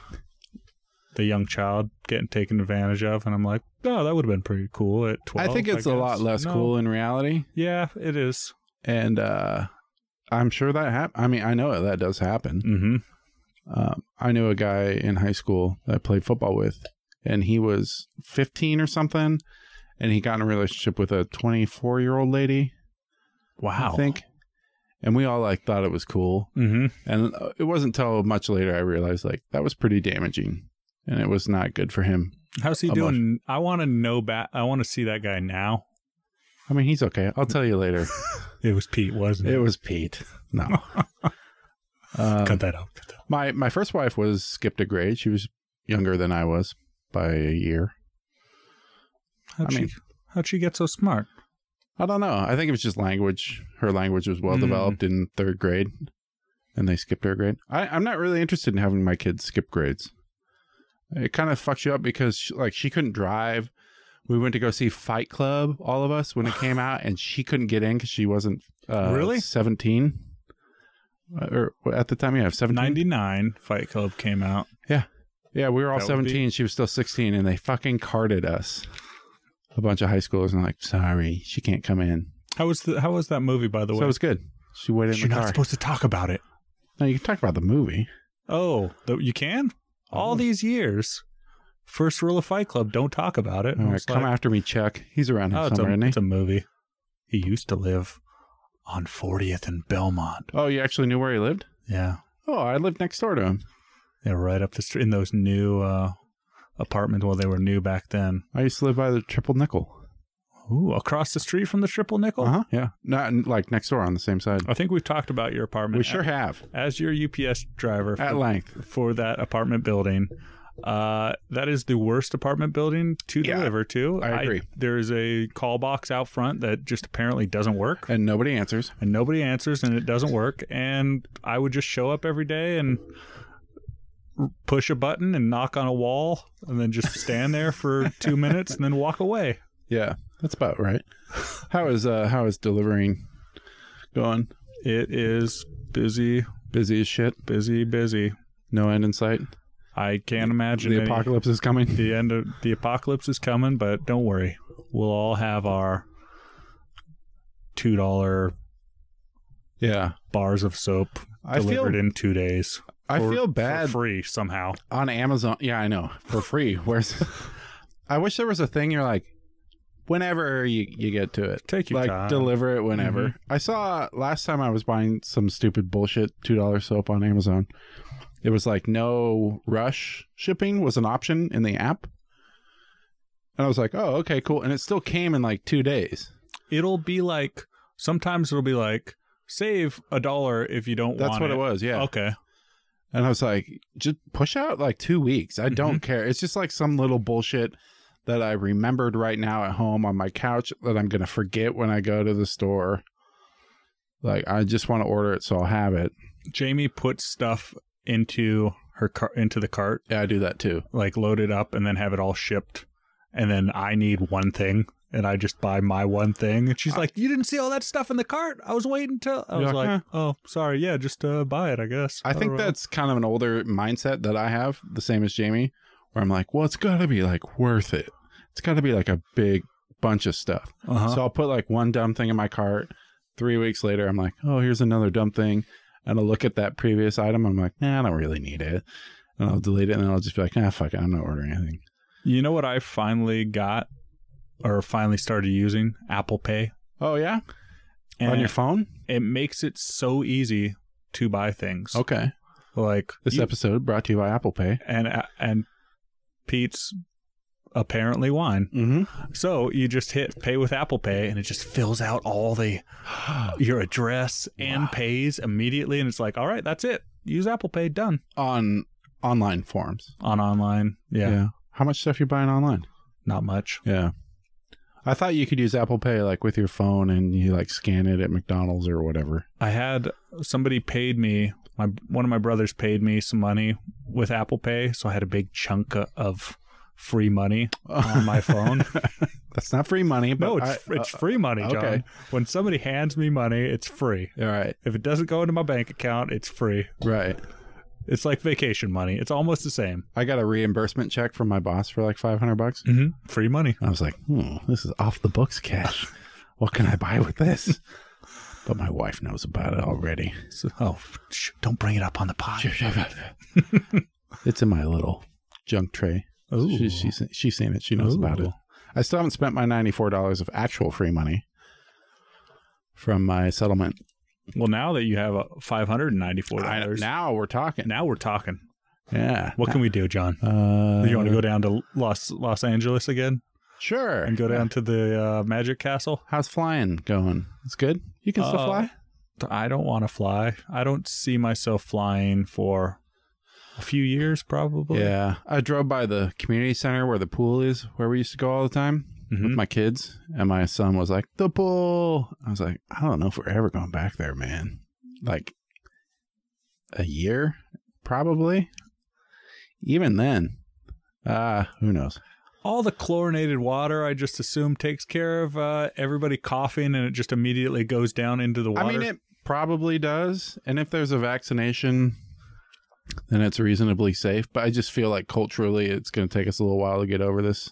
[SPEAKER 1] young child getting taken advantage of, and I'm like, oh, that would have been pretty cool at 12.
[SPEAKER 2] I think it's a lot
[SPEAKER 1] guess.
[SPEAKER 2] less
[SPEAKER 1] No.
[SPEAKER 2] cool in reality.
[SPEAKER 1] Yeah, it is.
[SPEAKER 2] And I'm sure that happens. I mean, I know that does happen.
[SPEAKER 1] Mm-hmm.
[SPEAKER 2] I knew a guy in high school that I played football with, and he was 15 or something, and he got in a relationship with a 24-year-old lady,
[SPEAKER 1] Wow.
[SPEAKER 2] I think. And we all thought it was cool.
[SPEAKER 1] Mm-hmm.
[SPEAKER 2] And it wasn't until much later I realized that was pretty damaging, and it was not good for him.
[SPEAKER 1] How's he doing? I want to know I want to see that guy now.
[SPEAKER 2] I mean, he's okay. I'll tell you later.
[SPEAKER 1] It was Pete, wasn't it?
[SPEAKER 2] It was Pete. No.
[SPEAKER 1] Cut that out. Cut that out.
[SPEAKER 2] My first wife was skipped a grade. She was younger than I was by a year.
[SPEAKER 1] How'd she get so smart?
[SPEAKER 2] I don't know. I think it was just language. Her language was well developed in third grade, and they skipped her grade. I'm not really interested in having my kids skip grades. It kind of fucks you up because she couldn't drive. We went to go see Fight Club, all of us, when it came out, and she couldn't get in because she wasn't
[SPEAKER 1] Really?
[SPEAKER 2] 17. Or at the time, 17.
[SPEAKER 1] 99 Fight Club came out.
[SPEAKER 2] Yeah, we were all
[SPEAKER 1] That would
[SPEAKER 2] 17. She was still 16, and they fucking carded us. A bunch of high schoolers, and like, sorry, she can't come in.
[SPEAKER 1] How was that movie, by the way?
[SPEAKER 2] So it was good. She waited in
[SPEAKER 1] You're
[SPEAKER 2] the
[SPEAKER 1] not
[SPEAKER 2] car.
[SPEAKER 1] supposed to talk about it.
[SPEAKER 2] No, you can talk about the movie.
[SPEAKER 1] Oh, you can? All these years. First rule of Fight Club, don't talk about it.
[SPEAKER 2] All right, come after me, Chuck. He's around here somewhere, isn't he?
[SPEAKER 1] It's a movie. He used to live on 40th and Belmont.
[SPEAKER 2] Oh, you actually knew where he lived?
[SPEAKER 1] Yeah.
[SPEAKER 2] Oh, I lived next door to him.
[SPEAKER 1] Yeah, right up the street in those new apartment. Well, they were new back then.
[SPEAKER 2] I used to live by the Triple Nickel.
[SPEAKER 1] Ooh, across the street from the Triple Nickel?
[SPEAKER 2] Yeah. Not like next door on the same side.
[SPEAKER 1] I think we've talked about your apartment.
[SPEAKER 2] We sure have.
[SPEAKER 1] As your UPS driver.
[SPEAKER 2] At length.
[SPEAKER 1] For that apartment building. That is the worst apartment building to deliver to.
[SPEAKER 2] I agree.
[SPEAKER 1] There's a call box out front that just apparently doesn't work.
[SPEAKER 2] And nobody answers.
[SPEAKER 1] And it doesn't work. And I would just show up every day and push a button and knock on a wall and then just stand there for 2 minutes and then walk away.
[SPEAKER 2] Yeah, that's about right. How is delivering going?
[SPEAKER 1] It is busy.
[SPEAKER 2] Busy as shit.
[SPEAKER 1] Busy.
[SPEAKER 2] No end in sight.
[SPEAKER 1] I can't imagine
[SPEAKER 2] the apocalypse is coming.
[SPEAKER 1] The apocalypse is coming, but don't worry. We'll all have our $2 bars of soap delivered in 2 days.
[SPEAKER 2] I feel bad.
[SPEAKER 1] For free somehow.
[SPEAKER 2] On Amazon. Yeah, I know. For free. Where's I wish there was a thing you're like, whenever you get to it.
[SPEAKER 1] Take your time.
[SPEAKER 2] Like, deliver it whenever. Mm-hmm. I saw last time I was buying some stupid bullshit $2 soap on Amazon. It was like no rush shipping was an option in the app. And I was like, oh, okay, cool. And it still came in like 2 days.
[SPEAKER 1] It'll be like, sometimes it'll be like, save $1 if you don't want it.
[SPEAKER 2] That's what it was, yeah.
[SPEAKER 1] Okay.
[SPEAKER 2] And I was like, just push out like 2 weeks. I don't care. It's just like some little bullshit that I remembered right now at home on my couch that I'm going to forget when I go to the store. Like, I just want to order it, so I'll have it.
[SPEAKER 1] Jamie puts stuff into into the cart.
[SPEAKER 2] Yeah, I do that too.
[SPEAKER 1] Like, load it up and then have it all shipped. And then I need one thing, and I just buy my one thing. And she's like, you didn't see all that stuff in the cart? I was waiting till... I was like, oh, sorry. Yeah, just buy it, I guess.
[SPEAKER 2] I think that's kind of an older mindset that I have, the same as Jamie, where I'm like, well, it's got to be like worth it. It's got to be like a big bunch of stuff. So I'll put like one dumb thing in my cart. 3 weeks later, I'm like, oh, here's another dumb thing. And I'll look at that previous item. I'm like, nah, I don't really need it. And I'll delete it. And then I'll just be like, fuck it. I'm not ordering anything.
[SPEAKER 1] You know what I finally got or finally started using? Apple Pay.
[SPEAKER 2] Oh, yeah?
[SPEAKER 1] And
[SPEAKER 2] on your phone?
[SPEAKER 1] It makes it so easy to buy things.
[SPEAKER 2] Okay.
[SPEAKER 1] Like
[SPEAKER 2] this episode brought to you by Apple Pay.
[SPEAKER 1] And Pete's apparently wine.
[SPEAKER 2] Mm-hmm.
[SPEAKER 1] So you just hit pay with Apple Pay and it just fills out all your address and pays immediately. And it's like, all right, that's it. Use Apple Pay. Done.
[SPEAKER 2] On online forms.
[SPEAKER 1] On online. Yeah.
[SPEAKER 2] How much stuff you buying online?
[SPEAKER 1] Not much.
[SPEAKER 2] Yeah. I thought you could use Apple Pay like with your phone and you like scan it at McDonald's or whatever.
[SPEAKER 1] I had somebody paid me. One of my brothers paid me some money with Apple Pay. So I had a big chunk of free money on my phone.
[SPEAKER 2] That's not free money, but
[SPEAKER 1] no, it's free money, John. Okay. When somebody hands me money, it's free.
[SPEAKER 2] All right.
[SPEAKER 1] If it doesn't go into my bank account, it's free.
[SPEAKER 2] Right.
[SPEAKER 1] It's like vacation money. It's almost the same.
[SPEAKER 2] I got a reimbursement check from my boss for like $500.
[SPEAKER 1] Mm-hmm. Free money.
[SPEAKER 2] I was like, this is off the books cash. What can I buy with this? But my wife knows about it already.
[SPEAKER 1] So, don't bring it up on the pod.
[SPEAKER 2] It's in my little junk tray. She's seen it. She knows about it. I still haven't spent my $94 of actual free money from my settlement.
[SPEAKER 1] Well, now that you have $594,
[SPEAKER 2] now we're talking.
[SPEAKER 1] Yeah. What can we do, John? Do you want to go down to Los Angeles again?
[SPEAKER 2] Sure.
[SPEAKER 1] And go down to the Magic Castle?
[SPEAKER 2] How's flying going? It's good. You can still fly?
[SPEAKER 1] I don't want to fly. I don't see myself flying for a few years, probably.
[SPEAKER 2] Yeah. I drove by the community center where the pool is, where we used to go all the time with my kids. And my son was like, the pool. I was like, I don't know if we're ever going back there, man. Like a year, probably. Even then, who knows?
[SPEAKER 1] All the chlorinated water, I just assume, takes care of everybody coughing and it just immediately goes down into the water.
[SPEAKER 2] I mean, it probably does. And if there's a vaccination, then it's reasonably safe. But I just feel like culturally it's going to take us a little while to get over this.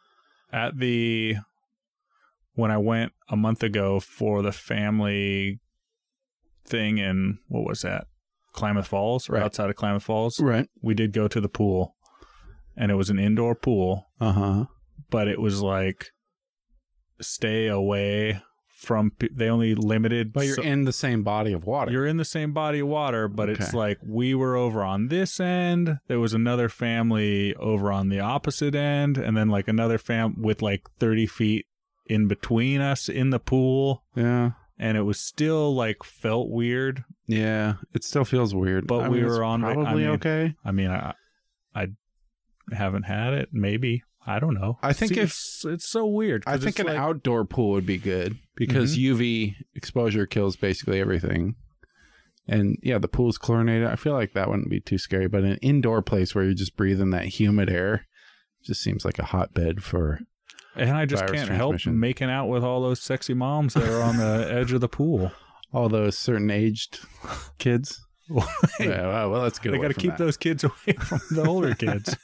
[SPEAKER 1] When I went a month ago for the family thing in, what was that? Klamath Falls, or outside of Klamath Falls.
[SPEAKER 2] Right.
[SPEAKER 1] We did go to the pool, and it was an indoor pool.
[SPEAKER 2] Uh-huh.
[SPEAKER 1] But it was like, stay away they only limited.
[SPEAKER 2] But you're in the same body of water.
[SPEAKER 1] You're in the same body of water, but it's
[SPEAKER 2] Okay.
[SPEAKER 1] like we were over on this end. There was another family over on the opposite end, and then like another with like 30 feet in between us in the pool.
[SPEAKER 2] Yeah.
[SPEAKER 1] And it was still like felt weird.
[SPEAKER 2] Yeah. It still feels weird.
[SPEAKER 1] But we
[SPEAKER 2] it's
[SPEAKER 1] were on
[SPEAKER 2] probably okay.
[SPEAKER 1] I mean, I haven't had it. Maybe. I don't know.
[SPEAKER 2] I think
[SPEAKER 1] it's so weird.
[SPEAKER 2] I think an outdoor pool would be good because UV exposure kills basically everything. And yeah, the pool's chlorinated. I feel like that wouldn't be too scary, but an indoor place where you're just breathing that humid air just seems like a hotbed for
[SPEAKER 1] And I just
[SPEAKER 2] virus
[SPEAKER 1] can't help
[SPEAKER 2] transmission.
[SPEAKER 1] making out with all those sexy moms that are on the edge of the pool.
[SPEAKER 2] all those certain aged kids.
[SPEAKER 1] Hey,
[SPEAKER 2] Yeah, well, let's get
[SPEAKER 1] they
[SPEAKER 2] away
[SPEAKER 1] got to
[SPEAKER 2] from
[SPEAKER 1] keep
[SPEAKER 2] that.
[SPEAKER 1] those kids away from the older kids.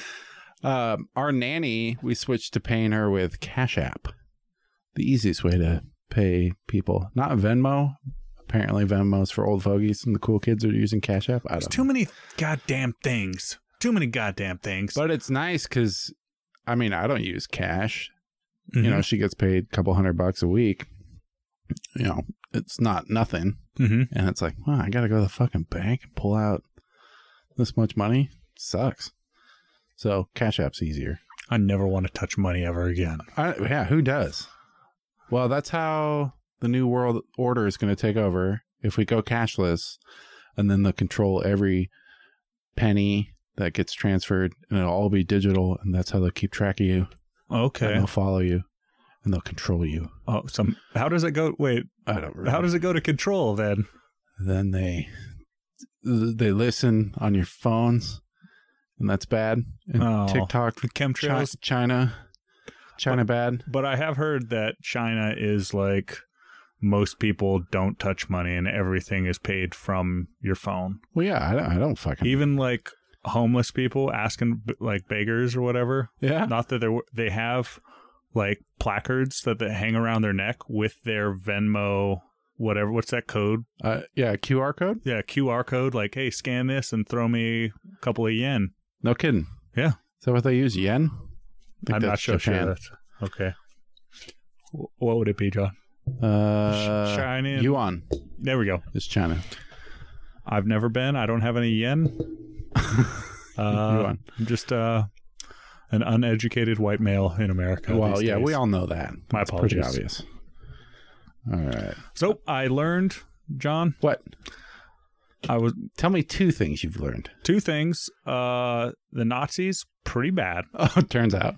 [SPEAKER 2] Our nanny, we switched to paying her with Cash App. The easiest way to pay people. Not Venmo. Apparently Venmo's for old fogies and the cool kids are using Cash App. I
[SPEAKER 1] There's
[SPEAKER 2] don't
[SPEAKER 1] too
[SPEAKER 2] know.
[SPEAKER 1] many goddamn things. Too many goddamn things.
[SPEAKER 2] But it's nice because, I mean, I don't use cash.
[SPEAKER 1] Mhm.
[SPEAKER 2] You know, she gets paid a couple $100 a week. You know, it's not nothing.
[SPEAKER 1] Mhm.
[SPEAKER 2] And it's like, wow, I got to go to the fucking bank and pull out this much money. Sucks. So Cash App's easier.
[SPEAKER 1] I never want to touch money ever again.
[SPEAKER 2] Yeah, who does? Well, that's how the new world order is going to take over. If we go cashless, and then they'll control every penny that gets transferred, and it'll all be digital, and that's how they'll keep track of you.
[SPEAKER 1] Okay.
[SPEAKER 2] And they'll follow you, and they'll control you.
[SPEAKER 1] Oh, how does it go? Wait,
[SPEAKER 2] I don't remember.
[SPEAKER 1] how does it go to control then?
[SPEAKER 2] Then they listen on your phones, and that's bad. And
[SPEAKER 1] Oh,
[SPEAKER 2] TikTok,
[SPEAKER 1] the chemtrails.
[SPEAKER 2] China bad.
[SPEAKER 1] But I have heard that China is like most people don't touch money and everything is paid from your phone.
[SPEAKER 2] Well, yeah, I don't fucking.
[SPEAKER 1] Even like homeless people asking like beggars or whatever.
[SPEAKER 2] Yeah.
[SPEAKER 1] Not that they have like placards that they hang around their neck with their Venmo, whatever. What's that code?
[SPEAKER 2] Yeah, QR code?
[SPEAKER 1] Yeah, QR code. Like, hey, scan this and throw me a couple of yen.
[SPEAKER 2] No kidding.
[SPEAKER 1] Yeah.
[SPEAKER 2] Is that what they use? Yen? I think
[SPEAKER 1] I'm not
[SPEAKER 2] that's
[SPEAKER 1] so sure.
[SPEAKER 2] Japan.
[SPEAKER 1] That's, okay. What would it be, John? China.
[SPEAKER 2] Yuan
[SPEAKER 1] There we go.
[SPEAKER 2] is China.
[SPEAKER 1] I've never been. I don't have any yen.
[SPEAKER 2] Yuan.
[SPEAKER 1] I'm just an uneducated white male in America.
[SPEAKER 2] Well,
[SPEAKER 1] these
[SPEAKER 2] yeah,
[SPEAKER 1] days.
[SPEAKER 2] we all know that.
[SPEAKER 1] My
[SPEAKER 2] That's pretty
[SPEAKER 1] apologies.
[SPEAKER 2] obvious. All right.
[SPEAKER 1] So I learned, John.
[SPEAKER 2] What?
[SPEAKER 1] Tell
[SPEAKER 2] me two things you've learned.
[SPEAKER 1] two things. The Nazis, pretty bad.
[SPEAKER 2] Oh, it turns out.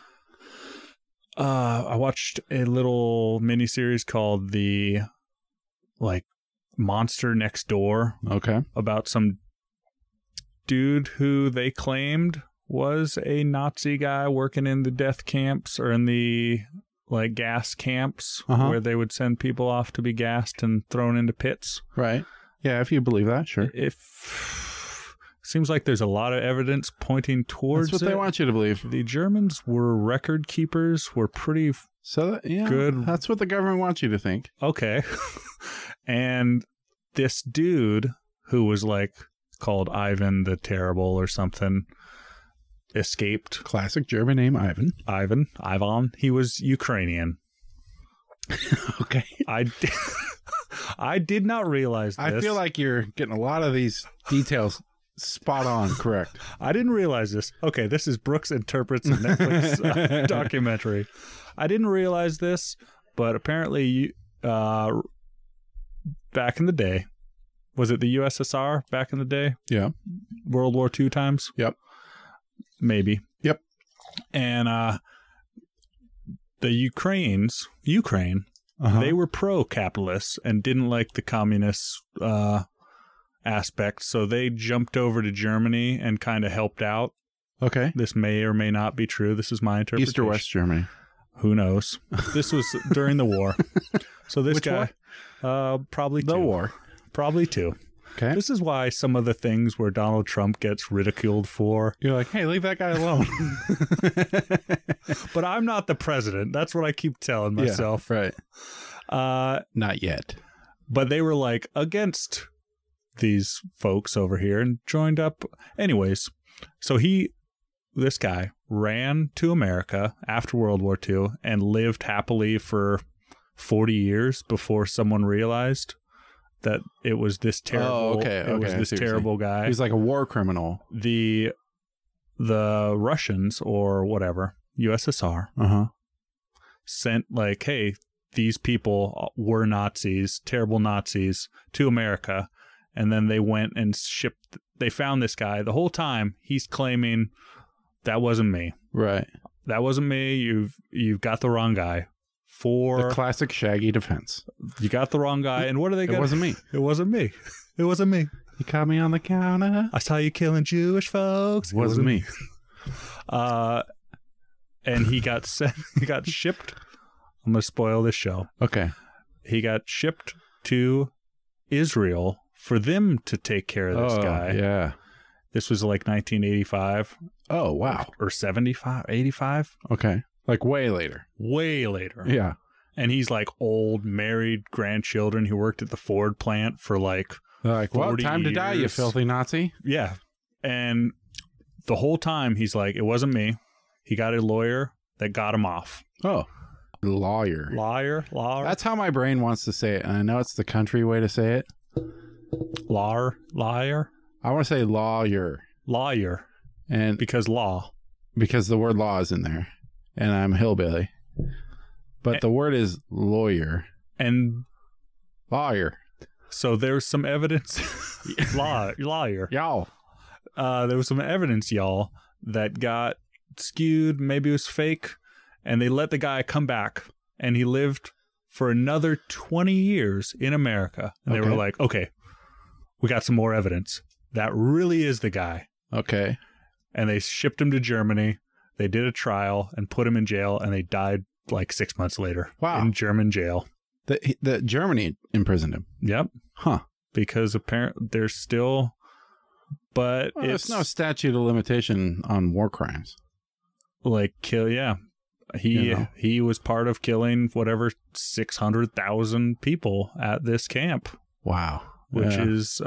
[SPEAKER 1] I watched a little miniseries called the Monster Next Door
[SPEAKER 2] Okay.
[SPEAKER 1] about some dude who they claimed was a Nazi guy working in the death camps or in the gas camps where they would send people off to be gassed and thrown into pits.
[SPEAKER 2] Right. Yeah, if you believe that, sure.
[SPEAKER 1] Seems like there's a lot of evidence pointing towards
[SPEAKER 2] That's what they want you to believe.
[SPEAKER 1] The Germans were record keepers, were pretty good.
[SPEAKER 2] That's what the government wants you to think.
[SPEAKER 1] Okay. And this dude who was called Ivan the Terrible or something escaped.
[SPEAKER 2] Classic German name, Ivan.
[SPEAKER 1] Ivan. He was Ukrainian.
[SPEAKER 2] Okay.
[SPEAKER 1] I did not realize this.
[SPEAKER 2] I feel like you're getting a lot of these details spot on correct.
[SPEAKER 1] I didn't realize this. Okay, this is Brooks Interprets a Netflix documentary. I didn't realize this, but apparently back in the day, was it the USSR back in the day?
[SPEAKER 2] Yeah.
[SPEAKER 1] World War II times?
[SPEAKER 2] Yep.
[SPEAKER 1] Maybe.
[SPEAKER 2] Yep.
[SPEAKER 1] And the Ukraine, they were pro-capitalist and didn't like the communist aspect, so they jumped over to Germany and kind of helped out.
[SPEAKER 2] Okay.
[SPEAKER 1] This may or may not be true. This is my interpretation.
[SPEAKER 2] East or West Germany?
[SPEAKER 1] Who knows? This was during the war. So this
[SPEAKER 2] Which
[SPEAKER 1] guy, probably
[SPEAKER 2] The
[SPEAKER 1] two.
[SPEAKER 2] war.
[SPEAKER 1] Probably two.
[SPEAKER 2] Okay.
[SPEAKER 1] This is why some of the things where Donald Trump gets ridiculed for.
[SPEAKER 2] You're like, hey, leave that guy alone.
[SPEAKER 1] But I'm not the president. That's what I keep telling myself.
[SPEAKER 2] Yeah, right. Not yet.
[SPEAKER 1] But they were against these folks over here and joined up. Anyways, so this guy ran to America after World War II and lived happily for 40 years before someone realized that it was this terrible.
[SPEAKER 2] Oh, okay.
[SPEAKER 1] It was this terrible guy.
[SPEAKER 2] He's like a war criminal.
[SPEAKER 1] The Russians or whatever, USSR, sent like, hey, these people were Nazis, terrible Nazis, to America. And then they went and they found this guy. The whole time he's claiming that wasn't me.
[SPEAKER 2] Right.
[SPEAKER 1] That wasn't me. You've got the wrong guy.
[SPEAKER 2] The classic Shaggy defense.
[SPEAKER 1] You got the wrong guy. And what are they going to...
[SPEAKER 2] It wasn't me.
[SPEAKER 1] It wasn't me. It wasn't me.
[SPEAKER 2] You caught me on the counter.
[SPEAKER 1] I saw you killing Jewish folks.
[SPEAKER 2] It wasn't me.
[SPEAKER 1] And he got shipped. I'm going to spoil this show.
[SPEAKER 2] Okay.
[SPEAKER 1] He got shipped to Israel for them to take care of this guy.
[SPEAKER 2] Yeah.
[SPEAKER 1] This was like 1985.
[SPEAKER 2] Oh, wow.
[SPEAKER 1] Or 75, 85.
[SPEAKER 2] Okay. Like way later.
[SPEAKER 1] Way later.
[SPEAKER 2] Yeah.
[SPEAKER 1] And he's like old, married, grandchildren who worked at the Ford plant for like
[SPEAKER 2] They're like, well, time to die, you filthy Nazi.
[SPEAKER 1] Yeah. And the whole time he's like, it wasn't me. He got a lawyer that got him off.
[SPEAKER 2] Oh. Lawyer.
[SPEAKER 1] Liar.
[SPEAKER 2] That's how my brain wants to say it. And I know it's the country way to say it.
[SPEAKER 1] Liar.
[SPEAKER 2] I want to say lawyer.
[SPEAKER 1] Lawyer.
[SPEAKER 2] And
[SPEAKER 1] because
[SPEAKER 2] the word law is in there. And I'm hillbilly. But the word is lawyer.
[SPEAKER 1] And
[SPEAKER 2] lawyer.
[SPEAKER 1] So there's some evidence. Lawyer.
[SPEAKER 2] Y'all.
[SPEAKER 1] There was some evidence, y'all, that got skewed. Maybe it was fake. And they let the guy come back. And he lived for another 20 years in America. And they were like, okay, we got some more evidence. That really is the guy.
[SPEAKER 2] Okay.
[SPEAKER 1] And they shipped him to Germany. They did a trial and put him in jail. And they died like 6 months later.
[SPEAKER 2] Wow.
[SPEAKER 1] In German jail.
[SPEAKER 2] The Germany imprisoned him.
[SPEAKER 1] Yep.
[SPEAKER 2] Huh.
[SPEAKER 1] Because apparently there's still... But
[SPEAKER 2] there's no statute of limitation on war crimes.
[SPEAKER 1] Like, he was part of killing whatever 600,000 people at this camp.
[SPEAKER 2] Wow.
[SPEAKER 1] Which is,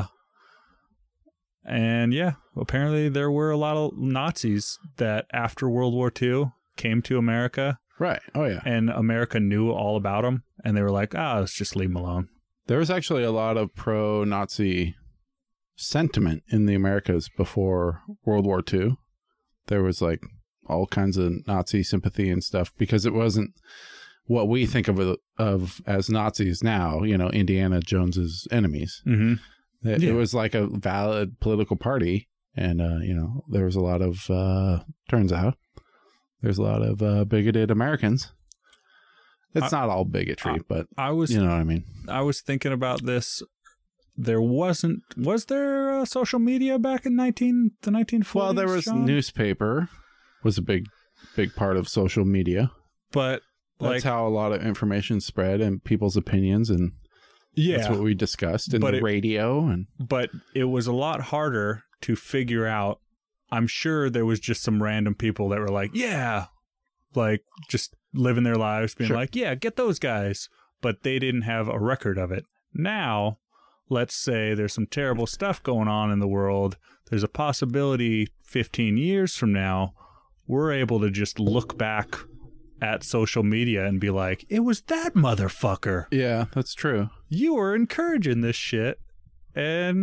[SPEAKER 1] and yeah, apparently there were a lot of Nazis that after World War II came to America.
[SPEAKER 2] Right. Oh, yeah.
[SPEAKER 1] And America knew all about them. And they were like, let's just leave them alone.
[SPEAKER 2] There was actually a lot of pro-Nazi sentiment in the Americas before World War II. There was like all kinds of Nazi sympathy and stuff because it wasn't what we think of as Nazis now, Indiana Jones's enemies.
[SPEAKER 1] Mm-hmm.
[SPEAKER 2] It was like a valid political party. And, there was a lot of, turns out, there's a lot of bigoted Americans. It's not all bigotry, but you know what I mean?
[SPEAKER 1] I was thinking about this. Was there social media back in the 1940s?
[SPEAKER 2] Well, there was newspaper was a big part of social media.
[SPEAKER 1] But
[SPEAKER 2] that's how a lot of information spread and people's opinions. And that's what we discussed in the radio.
[SPEAKER 1] But it was a lot harder to figure out. I'm sure there was just some random people that were like, just living their lives being like, get those guys. But they didn't have a record of it. Now, let's say there's some terrible stuff going on in the world. There's a possibility 15 years from now, we're able to just look back at social media and be like, it was that motherfucker.
[SPEAKER 2] Yeah, that's true.
[SPEAKER 1] You were encouraging this shit. And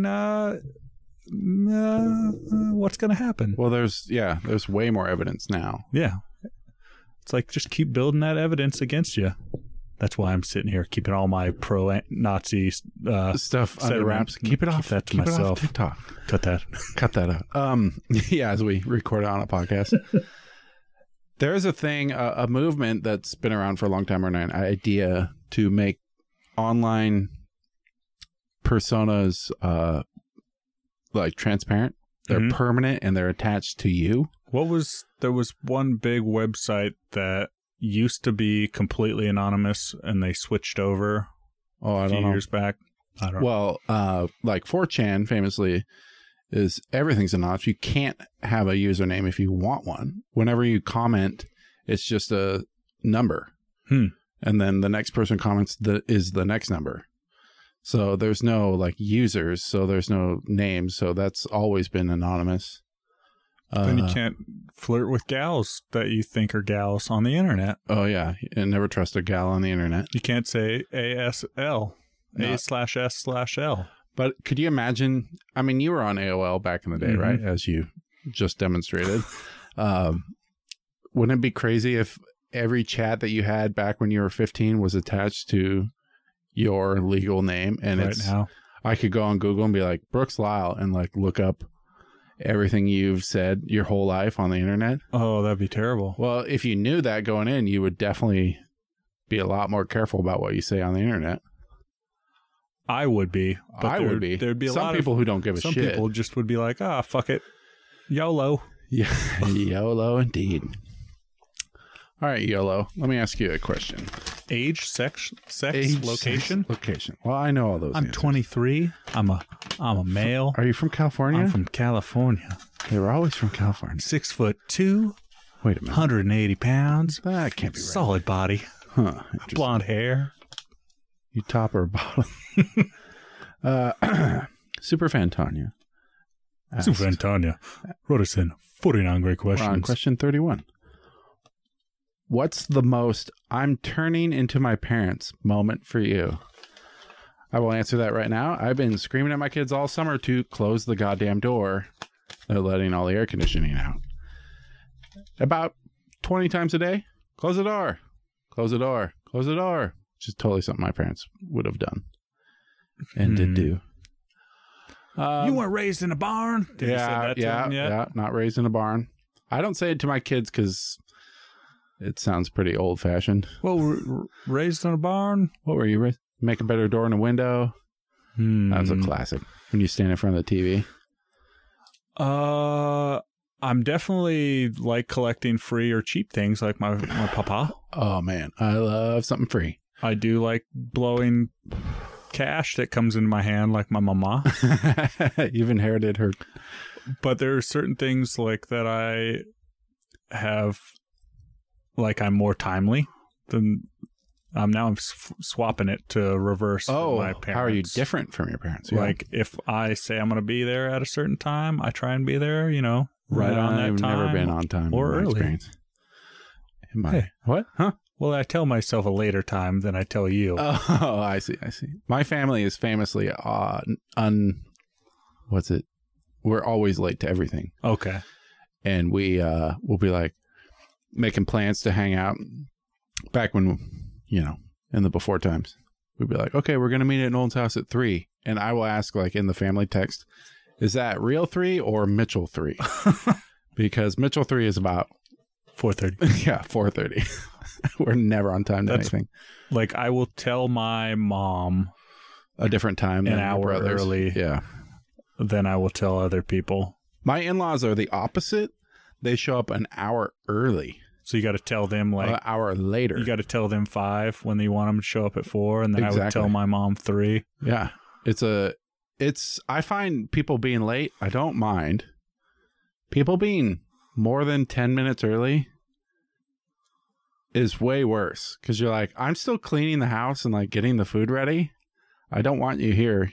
[SPEAKER 1] what's going to happen?
[SPEAKER 2] Well, there's way more evidence now.
[SPEAKER 1] Yeah. It's like, just keep building that evidence against you. That's why I'm sitting here keeping all my pro-Nazi
[SPEAKER 2] stuff under wraps. Keep it off.
[SPEAKER 1] Keep that to myself.
[SPEAKER 2] Off TikTok.
[SPEAKER 1] Cut that.
[SPEAKER 2] Cut that out. As we record it on a podcast. There's a thing, a movement that's been around for a long time, or an idea to make online personas like transparent. They're permanent and they're attached to you.
[SPEAKER 1] There was one big website that used to be completely anonymous and they switched over a few years back. I don't know.
[SPEAKER 2] Well, like 4chan famously is everything's anonymous. You can't have a username if you want one. Whenever you comment, it's just a number. And then the next person comments is the next number. So there's no like users, so there's no names. So that's always been anonymous.
[SPEAKER 1] Then you can't flirt with gals that you think are gals on the internet.
[SPEAKER 2] Oh, yeah. And never trust a gal on the internet.
[SPEAKER 1] You can't say ASL,
[SPEAKER 2] No.
[SPEAKER 1] A/S/L.
[SPEAKER 2] But could you imagine? I mean, you were on AOL back in the day, right? As you just demonstrated. Wouldn't it be crazy if every chat that you had back when you were 15 was attached to your legal name? And
[SPEAKER 1] Right now.
[SPEAKER 2] I could go on Google and be like, Brooks Lyle, and like look up everything you've said your whole life on the internet.
[SPEAKER 1] Oh, that'd be terrible.
[SPEAKER 2] Well, if you knew that going in, you would definitely be a lot more careful about what you say on the internet.
[SPEAKER 1] I would be. But
[SPEAKER 2] I would be.
[SPEAKER 1] There'd be
[SPEAKER 2] some people who don't give a
[SPEAKER 1] some
[SPEAKER 2] shit.
[SPEAKER 1] people just would be like, fuck it. YOLO.
[SPEAKER 2] Yeah, YOLO indeed. All right, YOLO. Let me ask you a question.
[SPEAKER 1] Age, sex,
[SPEAKER 2] Age,
[SPEAKER 1] location.
[SPEAKER 2] sex, location. Well, I know all those.
[SPEAKER 1] I'm
[SPEAKER 2] answers.
[SPEAKER 1] 23. I'm a male.
[SPEAKER 2] Are you from California?
[SPEAKER 1] I'm from California.
[SPEAKER 2] They were always from California.
[SPEAKER 1] 6'2",
[SPEAKER 2] Wait a minute.
[SPEAKER 1] 180 pounds.
[SPEAKER 2] That can't be right.
[SPEAKER 1] Solid body.
[SPEAKER 2] Huh. Interesting.
[SPEAKER 1] Blonde hair.
[SPEAKER 2] You top or bottom? Superfan Tanya. asked-
[SPEAKER 1] Super Tanya wrote us in 49 great
[SPEAKER 2] We're on
[SPEAKER 1] questions.
[SPEAKER 2] question 31. What's the most I'm turning into my parents moment for you? I will answer that right now. I've been screaming at my kids all summer to close the goddamn door. They're letting all the air conditioning out. About 20 times a day. Close the door. Close the door. Close the door. Which is totally something my parents would have done and did do.
[SPEAKER 1] You weren't raised in a barn? Did you say that to them yet?
[SPEAKER 2] Yeah. Not raised in a barn. I don't say it to my kids because it sounds pretty old fashioned.
[SPEAKER 1] Well, we're raised in a barn?
[SPEAKER 2] What were you raised? Make a better door and a window. That was a classic. When you stand in front of the TV.
[SPEAKER 1] I'm definitely like collecting free or cheap things like my papa.
[SPEAKER 2] Oh man, I love something free.
[SPEAKER 1] I do like blowing cash that comes into my hand like my mama.
[SPEAKER 2] You've inherited her.
[SPEAKER 1] But there are certain things like that I have, like I'm more timely than now I'm swapping it to reverse my parents.
[SPEAKER 2] How are you different from your parents? Yeah.
[SPEAKER 1] Like if I say I'm going to be there at a certain time, I try and be there, right on that
[SPEAKER 2] I've
[SPEAKER 1] time.
[SPEAKER 2] never been on time
[SPEAKER 1] or
[SPEAKER 2] in my
[SPEAKER 1] early.
[SPEAKER 2] experience.
[SPEAKER 1] Hey.
[SPEAKER 2] What? Huh?
[SPEAKER 1] Well, I tell myself a later time than I tell you.
[SPEAKER 2] Oh, I see. My family is famously what's it? We're always late to everything.
[SPEAKER 1] Okay.
[SPEAKER 2] And we will be like making plans to hang out back when, in the before times. We'd be like, okay, we're going to meet at Nolan's house at 3. And I will ask like in the family text, is that real 3 or Mitchell 3? Because Mitchell 3 is about
[SPEAKER 1] 4:30.
[SPEAKER 2] Yeah, 4:30. We're never on time to anything.
[SPEAKER 1] Like I will tell my mom
[SPEAKER 2] A different time
[SPEAKER 1] an
[SPEAKER 2] than your
[SPEAKER 1] hour
[SPEAKER 2] brothers.
[SPEAKER 1] early.
[SPEAKER 2] Yeah.
[SPEAKER 1] Then I will tell other people.
[SPEAKER 2] My in-laws are the opposite. They show up an hour early.
[SPEAKER 1] So you got to tell them like
[SPEAKER 2] An hour later.
[SPEAKER 1] you got to tell them 5 when you want them to show up at 4, and then I would
[SPEAKER 2] Exactly.
[SPEAKER 1] tell my mom 3.
[SPEAKER 2] Yeah. I find people being late, I don't mind. People being more than 10 minutes early is way worse. Because you're like, I'm still cleaning the house and like getting the food ready. I don't want you here.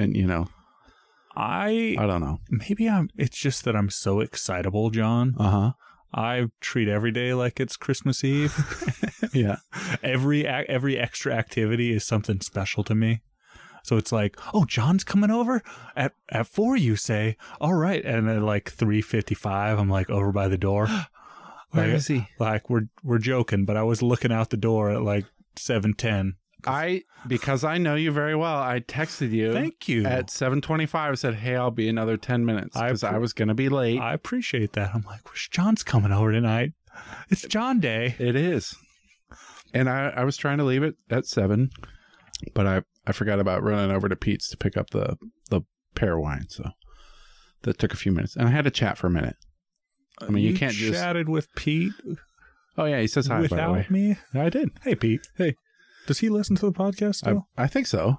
[SPEAKER 2] I don't know.
[SPEAKER 1] It's just that I'm so excitable, John.
[SPEAKER 2] Uh-huh.
[SPEAKER 1] I treat every day like it's Christmas Eve.
[SPEAKER 2] Yeah.
[SPEAKER 1] Every extra activity is something special to me. So it's like, oh, John's coming over at 4, you say. All right. And at like 3:55, I'm like over by the door.
[SPEAKER 2] Where is he?
[SPEAKER 1] Like we're joking, but I was looking out the door at like 7:10.
[SPEAKER 2] Because I know you very well, I texted you.
[SPEAKER 1] Thank you.
[SPEAKER 2] At 7:25, I said, hey, I'll be another 10 minutes because I was going to be late.
[SPEAKER 1] I appreciate that. I'm like, wish John's coming over tonight. It's John Day.
[SPEAKER 2] It is. And I was trying to leave it at 7, but I forgot about running over to Pete's to pick up the pear wine. So that took a few minutes. And I had to chat for a minute. I mean, you can't just...
[SPEAKER 1] chatted with Pete
[SPEAKER 2] Oh, yeah, he says hi, by the way.
[SPEAKER 1] without me?
[SPEAKER 2] I did.
[SPEAKER 1] Hey, Pete.
[SPEAKER 2] Hey.
[SPEAKER 1] Does he listen to the podcast still?
[SPEAKER 2] I think so.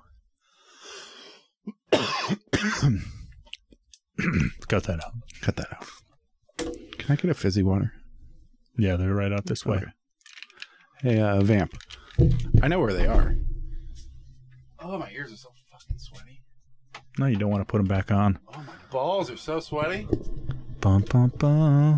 [SPEAKER 1] Cut that out.
[SPEAKER 2] Cut that out. Can I get a fizzy water?
[SPEAKER 1] Yeah, they're right out this way.
[SPEAKER 2] Okay. Hey, Vamp. I know where they are. Oh, my ears are so fucking sweaty.
[SPEAKER 1] No, you don't want to put them back on.
[SPEAKER 2] Oh, my balls are so sweaty.
[SPEAKER 1] Bum, bum, bum.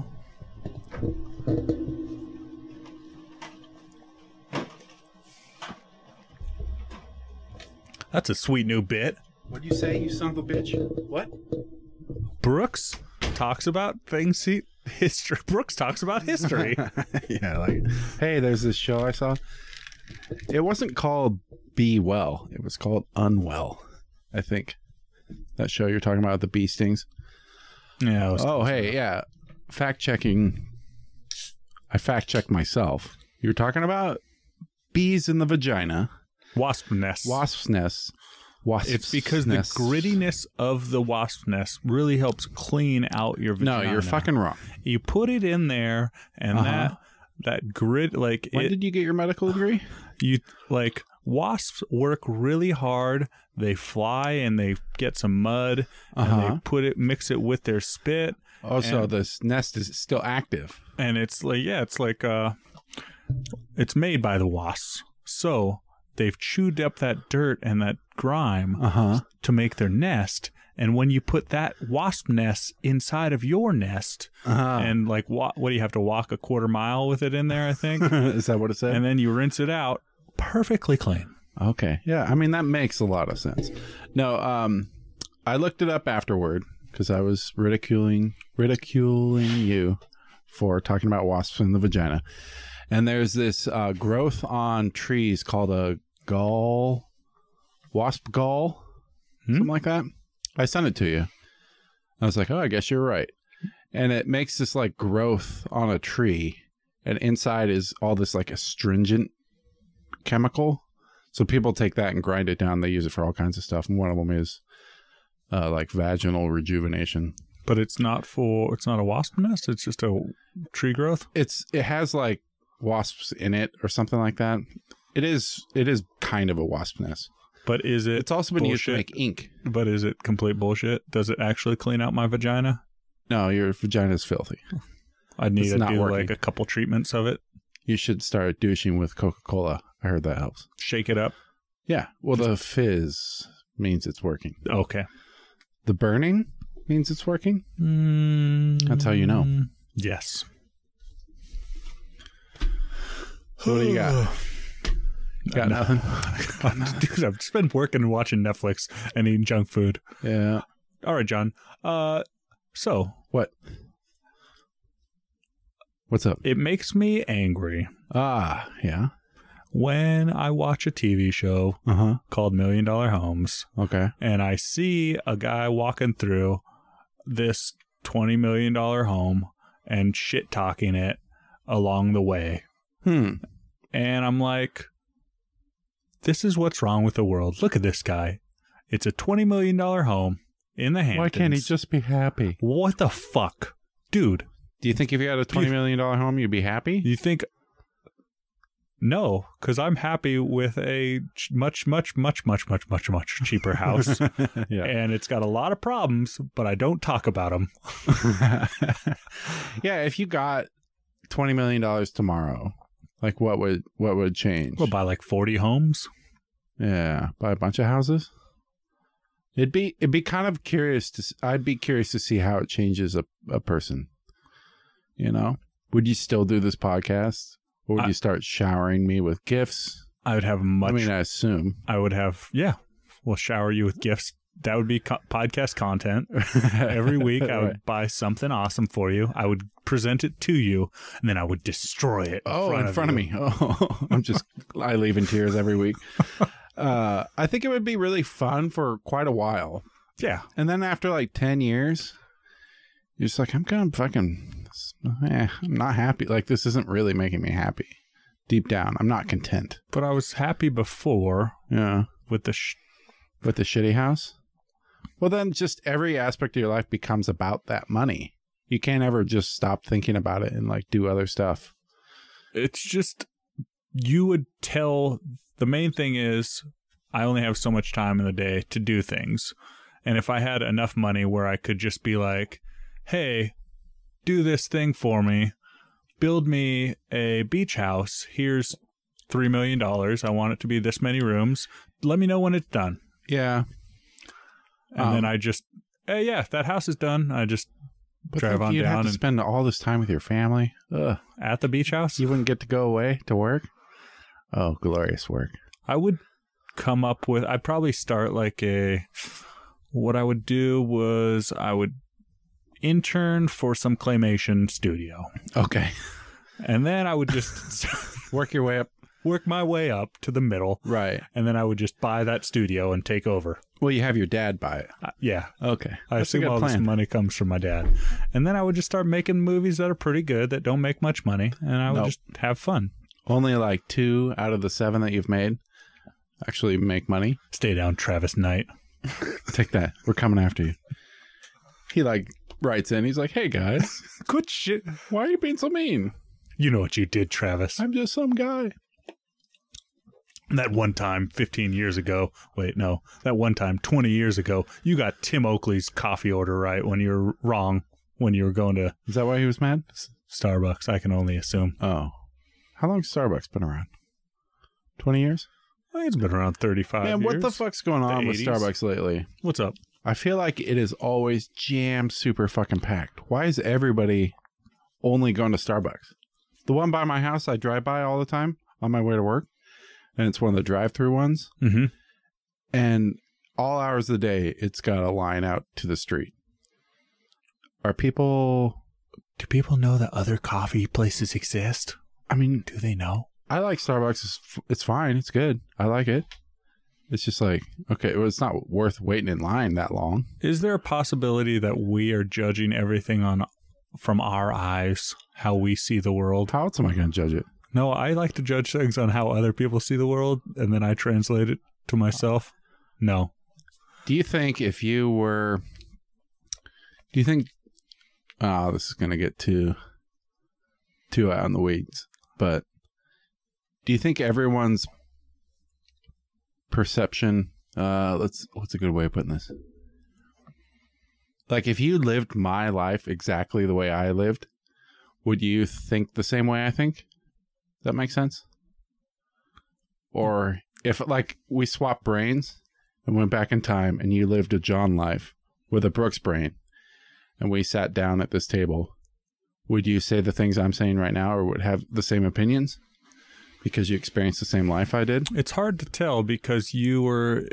[SPEAKER 1] That's a sweet new bit.
[SPEAKER 2] What'd you say, you son of a bitch? What?
[SPEAKER 1] Brooks talks about things history. Brooks talks about history.
[SPEAKER 2] Yeah, like, hey, there's this show I saw. It wasn't called Be Well. It was called Unwell, I think. That show you're talking about, the bee stings.
[SPEAKER 1] Yeah.
[SPEAKER 2] Hey, yeah. Fact checking. I fact checked myself. You're talking about bees in the vagina.
[SPEAKER 1] Wasp nests.
[SPEAKER 2] Wasp's nests.
[SPEAKER 1] It's because the grittiness of the wasp nest really helps clean out your vagina.
[SPEAKER 2] No, you're fucking wrong.
[SPEAKER 1] You put it in there, and that grit, like,
[SPEAKER 2] when did you get your medical degree?
[SPEAKER 1] You like wasps work really hard. They fly and they get some mud, and they mix it with their spit.
[SPEAKER 2] Oh, so this nest is still active,
[SPEAKER 1] and it's like it's made by the wasps. So they've chewed up that dirt and that grime to make their nest. And when you put that wasp nest inside of your nest, and like, what do you have to walk a quarter mile with it in there, I think?
[SPEAKER 2] Is that what it said?
[SPEAKER 1] And then you rinse it out, perfectly clean.
[SPEAKER 2] Okay. Yeah. I mean, that makes a lot of sense. No, I looked it up afterward because I was ridiculing you for talking about wasps in the vagina. And there's this growth on trees called a wasp gall, something like that. I sent it to you. I was like, oh, I guess you're right. And it makes this like growth on a tree, and inside is all this like astringent chemical. So people take that and grind it down. They use it for all kinds of stuff. And one of them is like vaginal rejuvenation.
[SPEAKER 1] But it's not a wasp nest. It's just a tree growth.
[SPEAKER 2] It has like wasps in it or something like that. It is kind of a wasp nest.
[SPEAKER 1] But is it?
[SPEAKER 2] It's also been used to make ink.
[SPEAKER 1] But is it complete bullshit? Does it actually clean out my vagina?
[SPEAKER 2] No, your vagina is filthy.
[SPEAKER 1] I'd need to do like a couple treatments of it.
[SPEAKER 2] You should start douching with Coca-Cola. I heard that helps.
[SPEAKER 1] Shake it up.
[SPEAKER 2] Yeah. Well, the fizz means it's working.
[SPEAKER 1] Okay.
[SPEAKER 2] The burning means it's working. That's how you know.
[SPEAKER 1] Yes.
[SPEAKER 2] So what do you got? Got nothing.
[SPEAKER 1] Dude, I've just been working and watching Netflix and eating junk food.
[SPEAKER 2] Yeah.
[SPEAKER 1] All right, John. So
[SPEAKER 2] what? What's up?
[SPEAKER 1] It makes me angry.
[SPEAKER 2] Yeah.
[SPEAKER 1] When I watch a TV show called $1 Million Homes.
[SPEAKER 2] Okay.
[SPEAKER 1] And I see a guy walking through this $20 million home and shit talking it along the way. And I'm like, this is what's wrong with the world. Look at this guy. It's a $20 million home in the Hamptons.
[SPEAKER 2] Why can't he just be happy?
[SPEAKER 1] What the fuck? Dude.
[SPEAKER 2] Do you think if you had a $20 million home, you'd be happy?
[SPEAKER 1] You think... No, because I'm happy with a much cheaper house.
[SPEAKER 2] Yeah.
[SPEAKER 1] And it's got a lot of problems, but I don't talk about them.
[SPEAKER 2] Yeah, if you got $20 million tomorrow, like what would change?
[SPEAKER 1] We'll buy like 40 homes.
[SPEAKER 2] Yeah, buy a bunch of houses. It'd be kind of curious I'd be curious to see how it changes a person. You know, would you still do this podcast, or would you start showering me with gifts?
[SPEAKER 1] I would have I
[SPEAKER 2] assume
[SPEAKER 1] I would have. Yeah, we'll shower you with gifts. That would be podcast content. Every week I would buy something awesome for you. I would present it to you, and then I would destroy it
[SPEAKER 2] in front of me. Oh, I leave in tears every week. I think it would be really fun for quite a while.
[SPEAKER 1] Yeah.
[SPEAKER 2] And then after like 10 years, you're just like, I'm not happy. Like, this isn't really making me happy. Deep down, I'm not content.
[SPEAKER 1] But I was happy before.
[SPEAKER 2] Yeah.
[SPEAKER 1] With the
[SPEAKER 2] shitty house. Well, then just every aspect of your life becomes about that money. You can't ever just stop thinking about it and like do other stuff.
[SPEAKER 1] It's just, you would tell, the main thing is I only have so much time in the day to do things. And if I had enough money where I could just be like, hey, do this thing for me, build me a beach house. Here's $3 million. I want it to be this many rooms. Let me know when it's done.
[SPEAKER 2] Yeah.
[SPEAKER 1] And then I just, hey, yeah, that house is done. I just
[SPEAKER 2] But
[SPEAKER 1] drive
[SPEAKER 2] then
[SPEAKER 1] on
[SPEAKER 2] you'd
[SPEAKER 1] down
[SPEAKER 2] have to
[SPEAKER 1] and
[SPEAKER 2] spend all this time with your family. Ugh.
[SPEAKER 1] at the beach house.
[SPEAKER 2] You wouldn't get to go away to work. Oh, glorious work.
[SPEAKER 1] I would come up with, I'd probably start like what I would do was I would intern for some claymation studio.
[SPEAKER 2] Okay.
[SPEAKER 1] And then I would just
[SPEAKER 2] Work your way up.
[SPEAKER 1] work my way up to the middle.
[SPEAKER 2] Right.
[SPEAKER 1] And then I would just buy that studio and take over.
[SPEAKER 2] Well, you have your dad buy it.
[SPEAKER 1] Yeah.
[SPEAKER 2] Okay.
[SPEAKER 1] I
[SPEAKER 2] That's a
[SPEAKER 1] assume
[SPEAKER 2] good
[SPEAKER 1] all this
[SPEAKER 2] plan.
[SPEAKER 1] money comes from my dad. And then I would just start making movies that are pretty good, that don't make much money. And I would
[SPEAKER 2] Nope.
[SPEAKER 1] just have fun.
[SPEAKER 2] Only like 2 out of the 7 that you've made actually make money.
[SPEAKER 1] Stay down, Travis Knight.
[SPEAKER 2] Take that. We're coming after you. He like writes in. He's like, hey guys,
[SPEAKER 1] Good shit.
[SPEAKER 2] why are you being so mean?
[SPEAKER 1] You know what you did, Travis.
[SPEAKER 2] I'm just some guy.
[SPEAKER 1] That one time 15 years ago, that one time 20 years ago, you got Tim Oakley's coffee order right when you were wrong when you were going to
[SPEAKER 2] Is that why he was mad?
[SPEAKER 1] Starbucks, I can only assume.
[SPEAKER 2] Oh. How long has Starbucks been around? 20 years?
[SPEAKER 1] I think it's been around 35
[SPEAKER 2] Man,
[SPEAKER 1] years.
[SPEAKER 2] what the fuck's going on
[SPEAKER 1] The
[SPEAKER 2] with
[SPEAKER 1] 80s.
[SPEAKER 2] Starbucks lately?
[SPEAKER 1] What's up?
[SPEAKER 2] I feel like it is always jammed super fucking packed. Why is everybody only going to Starbucks? The one by my house I drive by all the time on my way to work, and it's one of the drive-through ones.
[SPEAKER 1] Mm-hmm.
[SPEAKER 2] And all hours of the day, it's got a line out to the street. Are people...
[SPEAKER 1] Do people know that other coffee places exist?
[SPEAKER 2] I mean,
[SPEAKER 1] Do they know?
[SPEAKER 2] I like Starbucks. It's fine. It's good. I like it. It's just like, okay, well, it's not worth waiting in line that long.
[SPEAKER 1] Is there a possibility that we are judging everything from our eyes, how we see the world?
[SPEAKER 2] How else am I going to judge it?
[SPEAKER 1] No, I like to judge things on how other people see the world, and then I translate it to myself. No.
[SPEAKER 2] Do you think if you were... Oh, this is going to get too out in the weeds. But do you think everyone's perception... what's a good way of putting this? Like, if you lived my life exactly the way I lived, would you think the same way I think? Does that make sense? Or if, like, we swapped brains and went back in time and you lived a John life with a Brooks brain and we sat down at this table, would you say the things I'm saying right now or would have the same opinions because you experienced the same life I did?
[SPEAKER 1] It's hard to tell because you were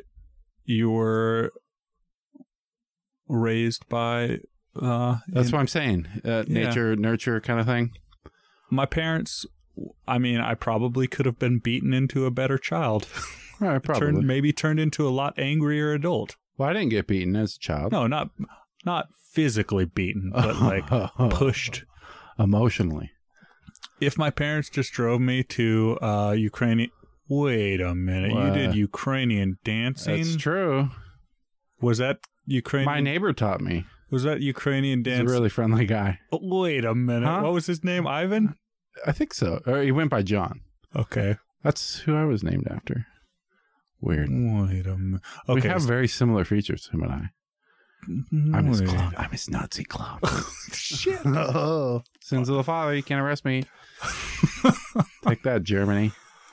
[SPEAKER 1] raised by
[SPEAKER 2] That's what I'm saying. Nature, nurture kind of thing.
[SPEAKER 1] my parents. I mean, I probably could have been beaten into a better child.
[SPEAKER 2] Right, probably.
[SPEAKER 1] Maybe turned into a lot angrier adult.
[SPEAKER 2] Well, I didn't get beaten as a child.
[SPEAKER 1] No, not physically beaten, but like pushed.
[SPEAKER 2] Emotionally.
[SPEAKER 1] If my parents just drove me to Ukrainian... Wait a minute.
[SPEAKER 2] What?
[SPEAKER 1] You did Ukrainian dancing?
[SPEAKER 2] That's true.
[SPEAKER 1] Was that Ukrainian?
[SPEAKER 2] My neighbor taught me.
[SPEAKER 1] Was that Ukrainian
[SPEAKER 2] He's
[SPEAKER 1] dance?
[SPEAKER 2] a really friendly guy.
[SPEAKER 1] Wait a minute.
[SPEAKER 2] Huh?
[SPEAKER 1] What was his name? Ivan?
[SPEAKER 2] I think so. Or he went by John.
[SPEAKER 1] Okay.
[SPEAKER 2] That's who I was named after. Weird.
[SPEAKER 1] Wait a minute. Okay.
[SPEAKER 2] We have very similar features, him and I. I'm his
[SPEAKER 1] Wait.
[SPEAKER 2] clone. I'm his Nazi clone.
[SPEAKER 1] Shit.
[SPEAKER 2] Oh, sins of the father. You can't arrest me. Take that, Germany.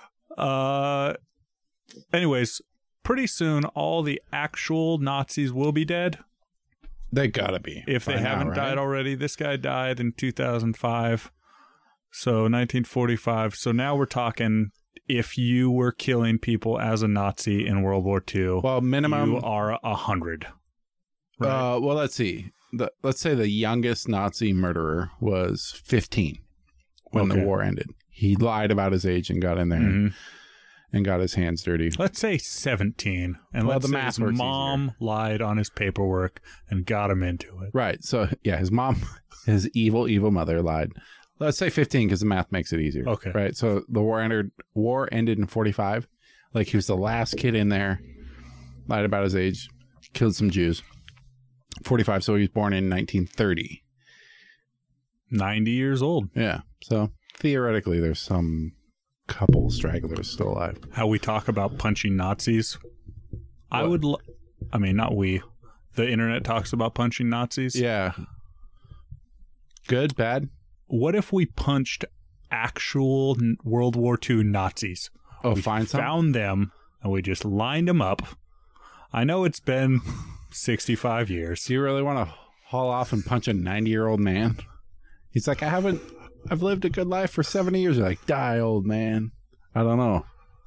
[SPEAKER 1] Anyways, pretty soon all the actual Nazis will be dead.
[SPEAKER 2] They gotta be.
[SPEAKER 1] If they
[SPEAKER 2] by now,
[SPEAKER 1] haven't
[SPEAKER 2] right?
[SPEAKER 1] died already. This guy died in 2005. So 1945. So now we're talking if you were killing people as a Nazi in World War II,
[SPEAKER 2] Well, minimum.
[SPEAKER 1] you are 100. Right?
[SPEAKER 2] Well, let's see. Let's say the youngest Nazi murderer was 15 when the
[SPEAKER 1] Okay.
[SPEAKER 2] war ended. He lied about his age and got in there
[SPEAKER 1] Mhm.
[SPEAKER 2] and got his hands dirty.
[SPEAKER 1] Let's say 17. And
[SPEAKER 2] Well,
[SPEAKER 1] let's
[SPEAKER 2] the
[SPEAKER 1] say
[SPEAKER 2] math
[SPEAKER 1] his
[SPEAKER 2] works
[SPEAKER 1] mom lied on his paperwork and got him into it.
[SPEAKER 2] Right. So, yeah, his mom, his evil mother lied. Let's say 15 because the math makes it easier.
[SPEAKER 1] Okay.
[SPEAKER 2] Right. So the war ended in 45. Like he was the last kid in there, lied about his age, killed some Jews. 45. So he was born in 1930.
[SPEAKER 1] 90 years old.
[SPEAKER 2] Yeah. So theoretically, there's some couple stragglers still alive.
[SPEAKER 1] How we talk about punching Nazis. I would, I mean, not we. The internet talks about punching Nazis.
[SPEAKER 2] Yeah. Good, bad?
[SPEAKER 1] What if we punched actual World War II Nazis?
[SPEAKER 2] Oh,
[SPEAKER 1] We
[SPEAKER 2] find some?
[SPEAKER 1] found them and we just lined them up. I know it's been 65 years.
[SPEAKER 2] Do you really want to haul off and punch a 90-year-old man. He's like, I've lived a good life for 70 years. You're like, die, old man. I don't know.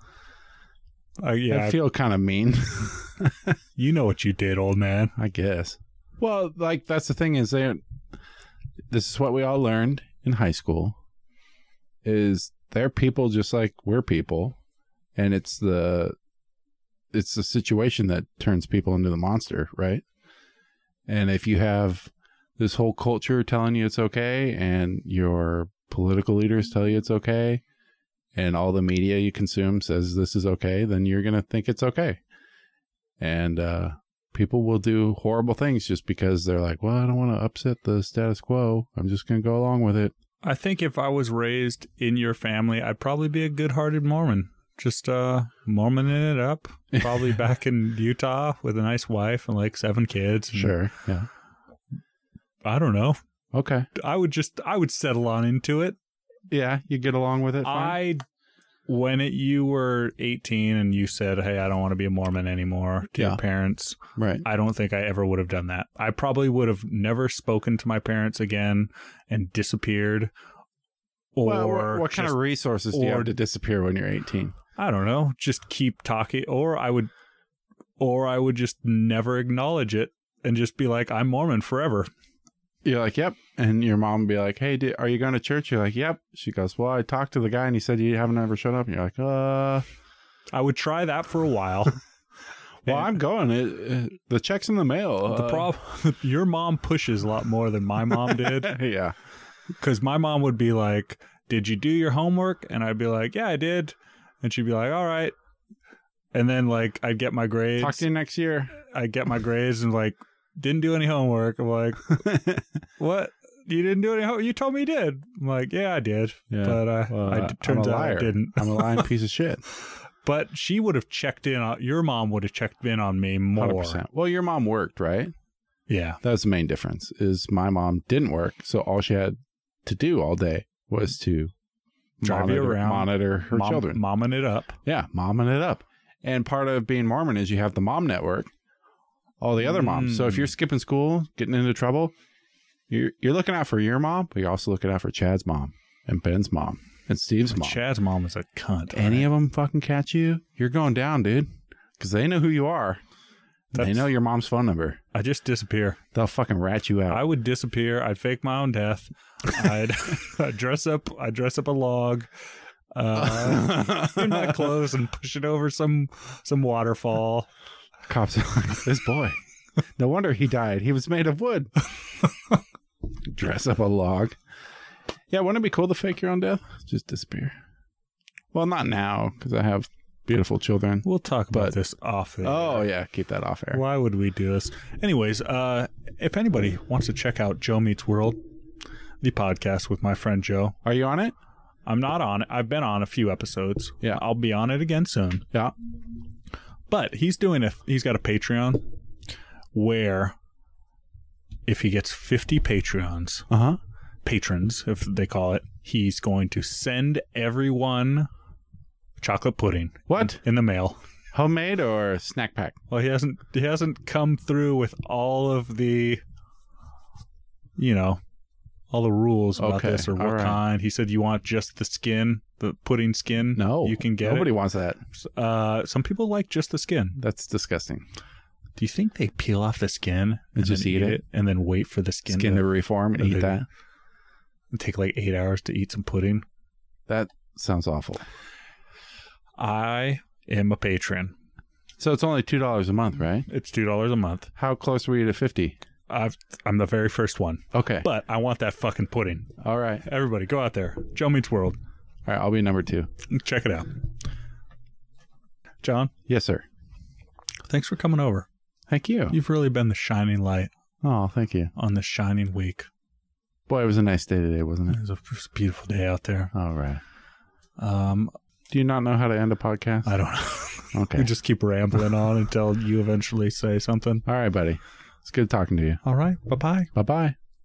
[SPEAKER 1] Yeah,
[SPEAKER 2] I feel kind of mean.
[SPEAKER 1] You know what you did, old man.
[SPEAKER 2] I guess. Well, like, that's the thing is this is what we all learned in high school is they're people just like we're people. And it's the situation that turns people into the monster, right? And if you have this whole culture telling you it's okay and your political leaders tell you it's okay and all the media you consume says this is okay, then you're going to think it's okay. And people will do horrible things just because they're like, well, I don't want to upset the status quo. I'm just going to go along with it.
[SPEAKER 1] I think if I was raised in your family, I'd probably be a good-hearted Mormon. Just Mormoning it up. Probably back in Utah with a nice wife and like 7 kids.
[SPEAKER 2] Sure. Yeah.
[SPEAKER 1] I don't know.
[SPEAKER 2] Okay.
[SPEAKER 1] I would settle on into it.
[SPEAKER 2] Yeah, you get along with it fine?
[SPEAKER 1] When you were 18 and you said, hey, I don't want to be a Mormon anymore to your parents,
[SPEAKER 2] right?
[SPEAKER 1] I don't think I ever would have done that. I probably would have never spoken to my parents again and disappeared. Or
[SPEAKER 2] what kind of resources do you have to disappear when you're 18?
[SPEAKER 1] I don't know. Just keep talking. Or I would just never acknowledge it and just be like, I'm Mormon forever.
[SPEAKER 2] You're like, yep. And your mom would be like, hey, are you going to church? You're like, yep. She goes, well, I talked to the guy and he said you haven't ever showed up. And you're like,
[SPEAKER 1] I would try that for a while.
[SPEAKER 2] Well, I'm going. The check's in the mail.
[SPEAKER 1] The problem, your mom pushes a lot more than my mom did.
[SPEAKER 2] Yeah.
[SPEAKER 1] Because my mom would be like, did you do your homework? And I'd be like, yeah, I did. And she'd be like, all right. And then like I'd get my grades.
[SPEAKER 2] Talk to you next year.
[SPEAKER 1] I'd get my grades and like, didn't do any homework. I'm like, what? You didn't do any homework? You told me you did. I'm like, yeah, I did. Yeah. But turns out I didn't.
[SPEAKER 2] I'm a lying piece of shit.
[SPEAKER 1] But she would have checked in on, your mom would have checked in on me more.
[SPEAKER 2] 100%. Well, your mom worked, right?
[SPEAKER 1] Yeah.
[SPEAKER 2] That's the main difference is my mom didn't work. So all she had to do all day was to
[SPEAKER 1] drive you around,
[SPEAKER 2] monitor her children.
[SPEAKER 1] Momming it up.
[SPEAKER 2] Yeah, momming it up. And part of being Mormon is you have the mom network, all the other moms. So if you're skipping school, getting into trouble, you're looking out for your mom, but you're also looking out for Chad's mom and Ben's mom and Steve's mom.
[SPEAKER 1] Chad's mom is a cunt.
[SPEAKER 2] Any of them fucking catch you, you're going down, dude. Because they know who you are. They know your mom's phone number.
[SPEAKER 1] I just disappear.
[SPEAKER 2] They'll fucking rat you out.
[SPEAKER 1] I would disappear. I'd fake my own death. I'd dress up a log in my clothes and push it over some waterfall.
[SPEAKER 2] Cops are like, this boy. No wonder he died. He was made of wood. Dress up a log. Yeah, wouldn't it be cool to fake your own death? Just disappear. Well, not now, because I have beautiful children.
[SPEAKER 1] We'll talk about this off air.
[SPEAKER 2] Oh, yeah. Keep that off air.
[SPEAKER 1] Why would we do this? Anyways, if anybody wants to check out Joe Meets World, the podcast with my friend Joe.
[SPEAKER 2] Are you on it?
[SPEAKER 1] I'm not on it. I've been on a few episodes.
[SPEAKER 2] Yeah.
[SPEAKER 1] I'll be on it again soon.
[SPEAKER 2] Yeah.
[SPEAKER 1] But he's got a Patreon where if he gets 50 patrons, patrons, if they call it, he's going to send everyone chocolate pudding.
[SPEAKER 2] What?
[SPEAKER 1] In the mail.
[SPEAKER 2] Homemade or snack pack?
[SPEAKER 1] Well, he hasn't come through with all of the, all the rules about this or what kind. He said you want just the skin, the pudding skin.
[SPEAKER 2] No,
[SPEAKER 1] you can get
[SPEAKER 2] nobody wants that.
[SPEAKER 1] Some people like just the skin.
[SPEAKER 2] That's disgusting.
[SPEAKER 1] Do you think they peel off the skin
[SPEAKER 2] and just eat it
[SPEAKER 1] and then wait for the skin
[SPEAKER 2] to reform and eat that?
[SPEAKER 1] It'd take like 8 hours to eat some pudding.
[SPEAKER 2] That sounds awful.
[SPEAKER 1] I am a patron.
[SPEAKER 2] So it's only $2 a month, right?
[SPEAKER 1] It's $2 a month.
[SPEAKER 2] How close were you to 50?
[SPEAKER 1] I'm the very first one.
[SPEAKER 2] Okay.
[SPEAKER 1] But I want that fucking pudding.
[SPEAKER 2] All right.
[SPEAKER 1] Everybody, go out there. Joe Meets World.
[SPEAKER 2] All right, I'll be number 2.
[SPEAKER 1] Check it out. John?
[SPEAKER 2] Yes, sir.
[SPEAKER 1] Thanks for coming over.
[SPEAKER 2] Thank you.
[SPEAKER 1] You've really been the shining light.
[SPEAKER 2] Oh, thank you.
[SPEAKER 1] On this shining week.
[SPEAKER 2] Boy, it was a nice day today, wasn't it?
[SPEAKER 1] It was a beautiful day out there.
[SPEAKER 2] All right. Do you not know how to end a podcast?
[SPEAKER 1] I don't know.
[SPEAKER 2] Okay.
[SPEAKER 1] We just keep rambling on until you eventually say something.
[SPEAKER 2] All right, buddy. It's good talking to you.
[SPEAKER 1] All right. Bye-bye.
[SPEAKER 2] Bye-bye.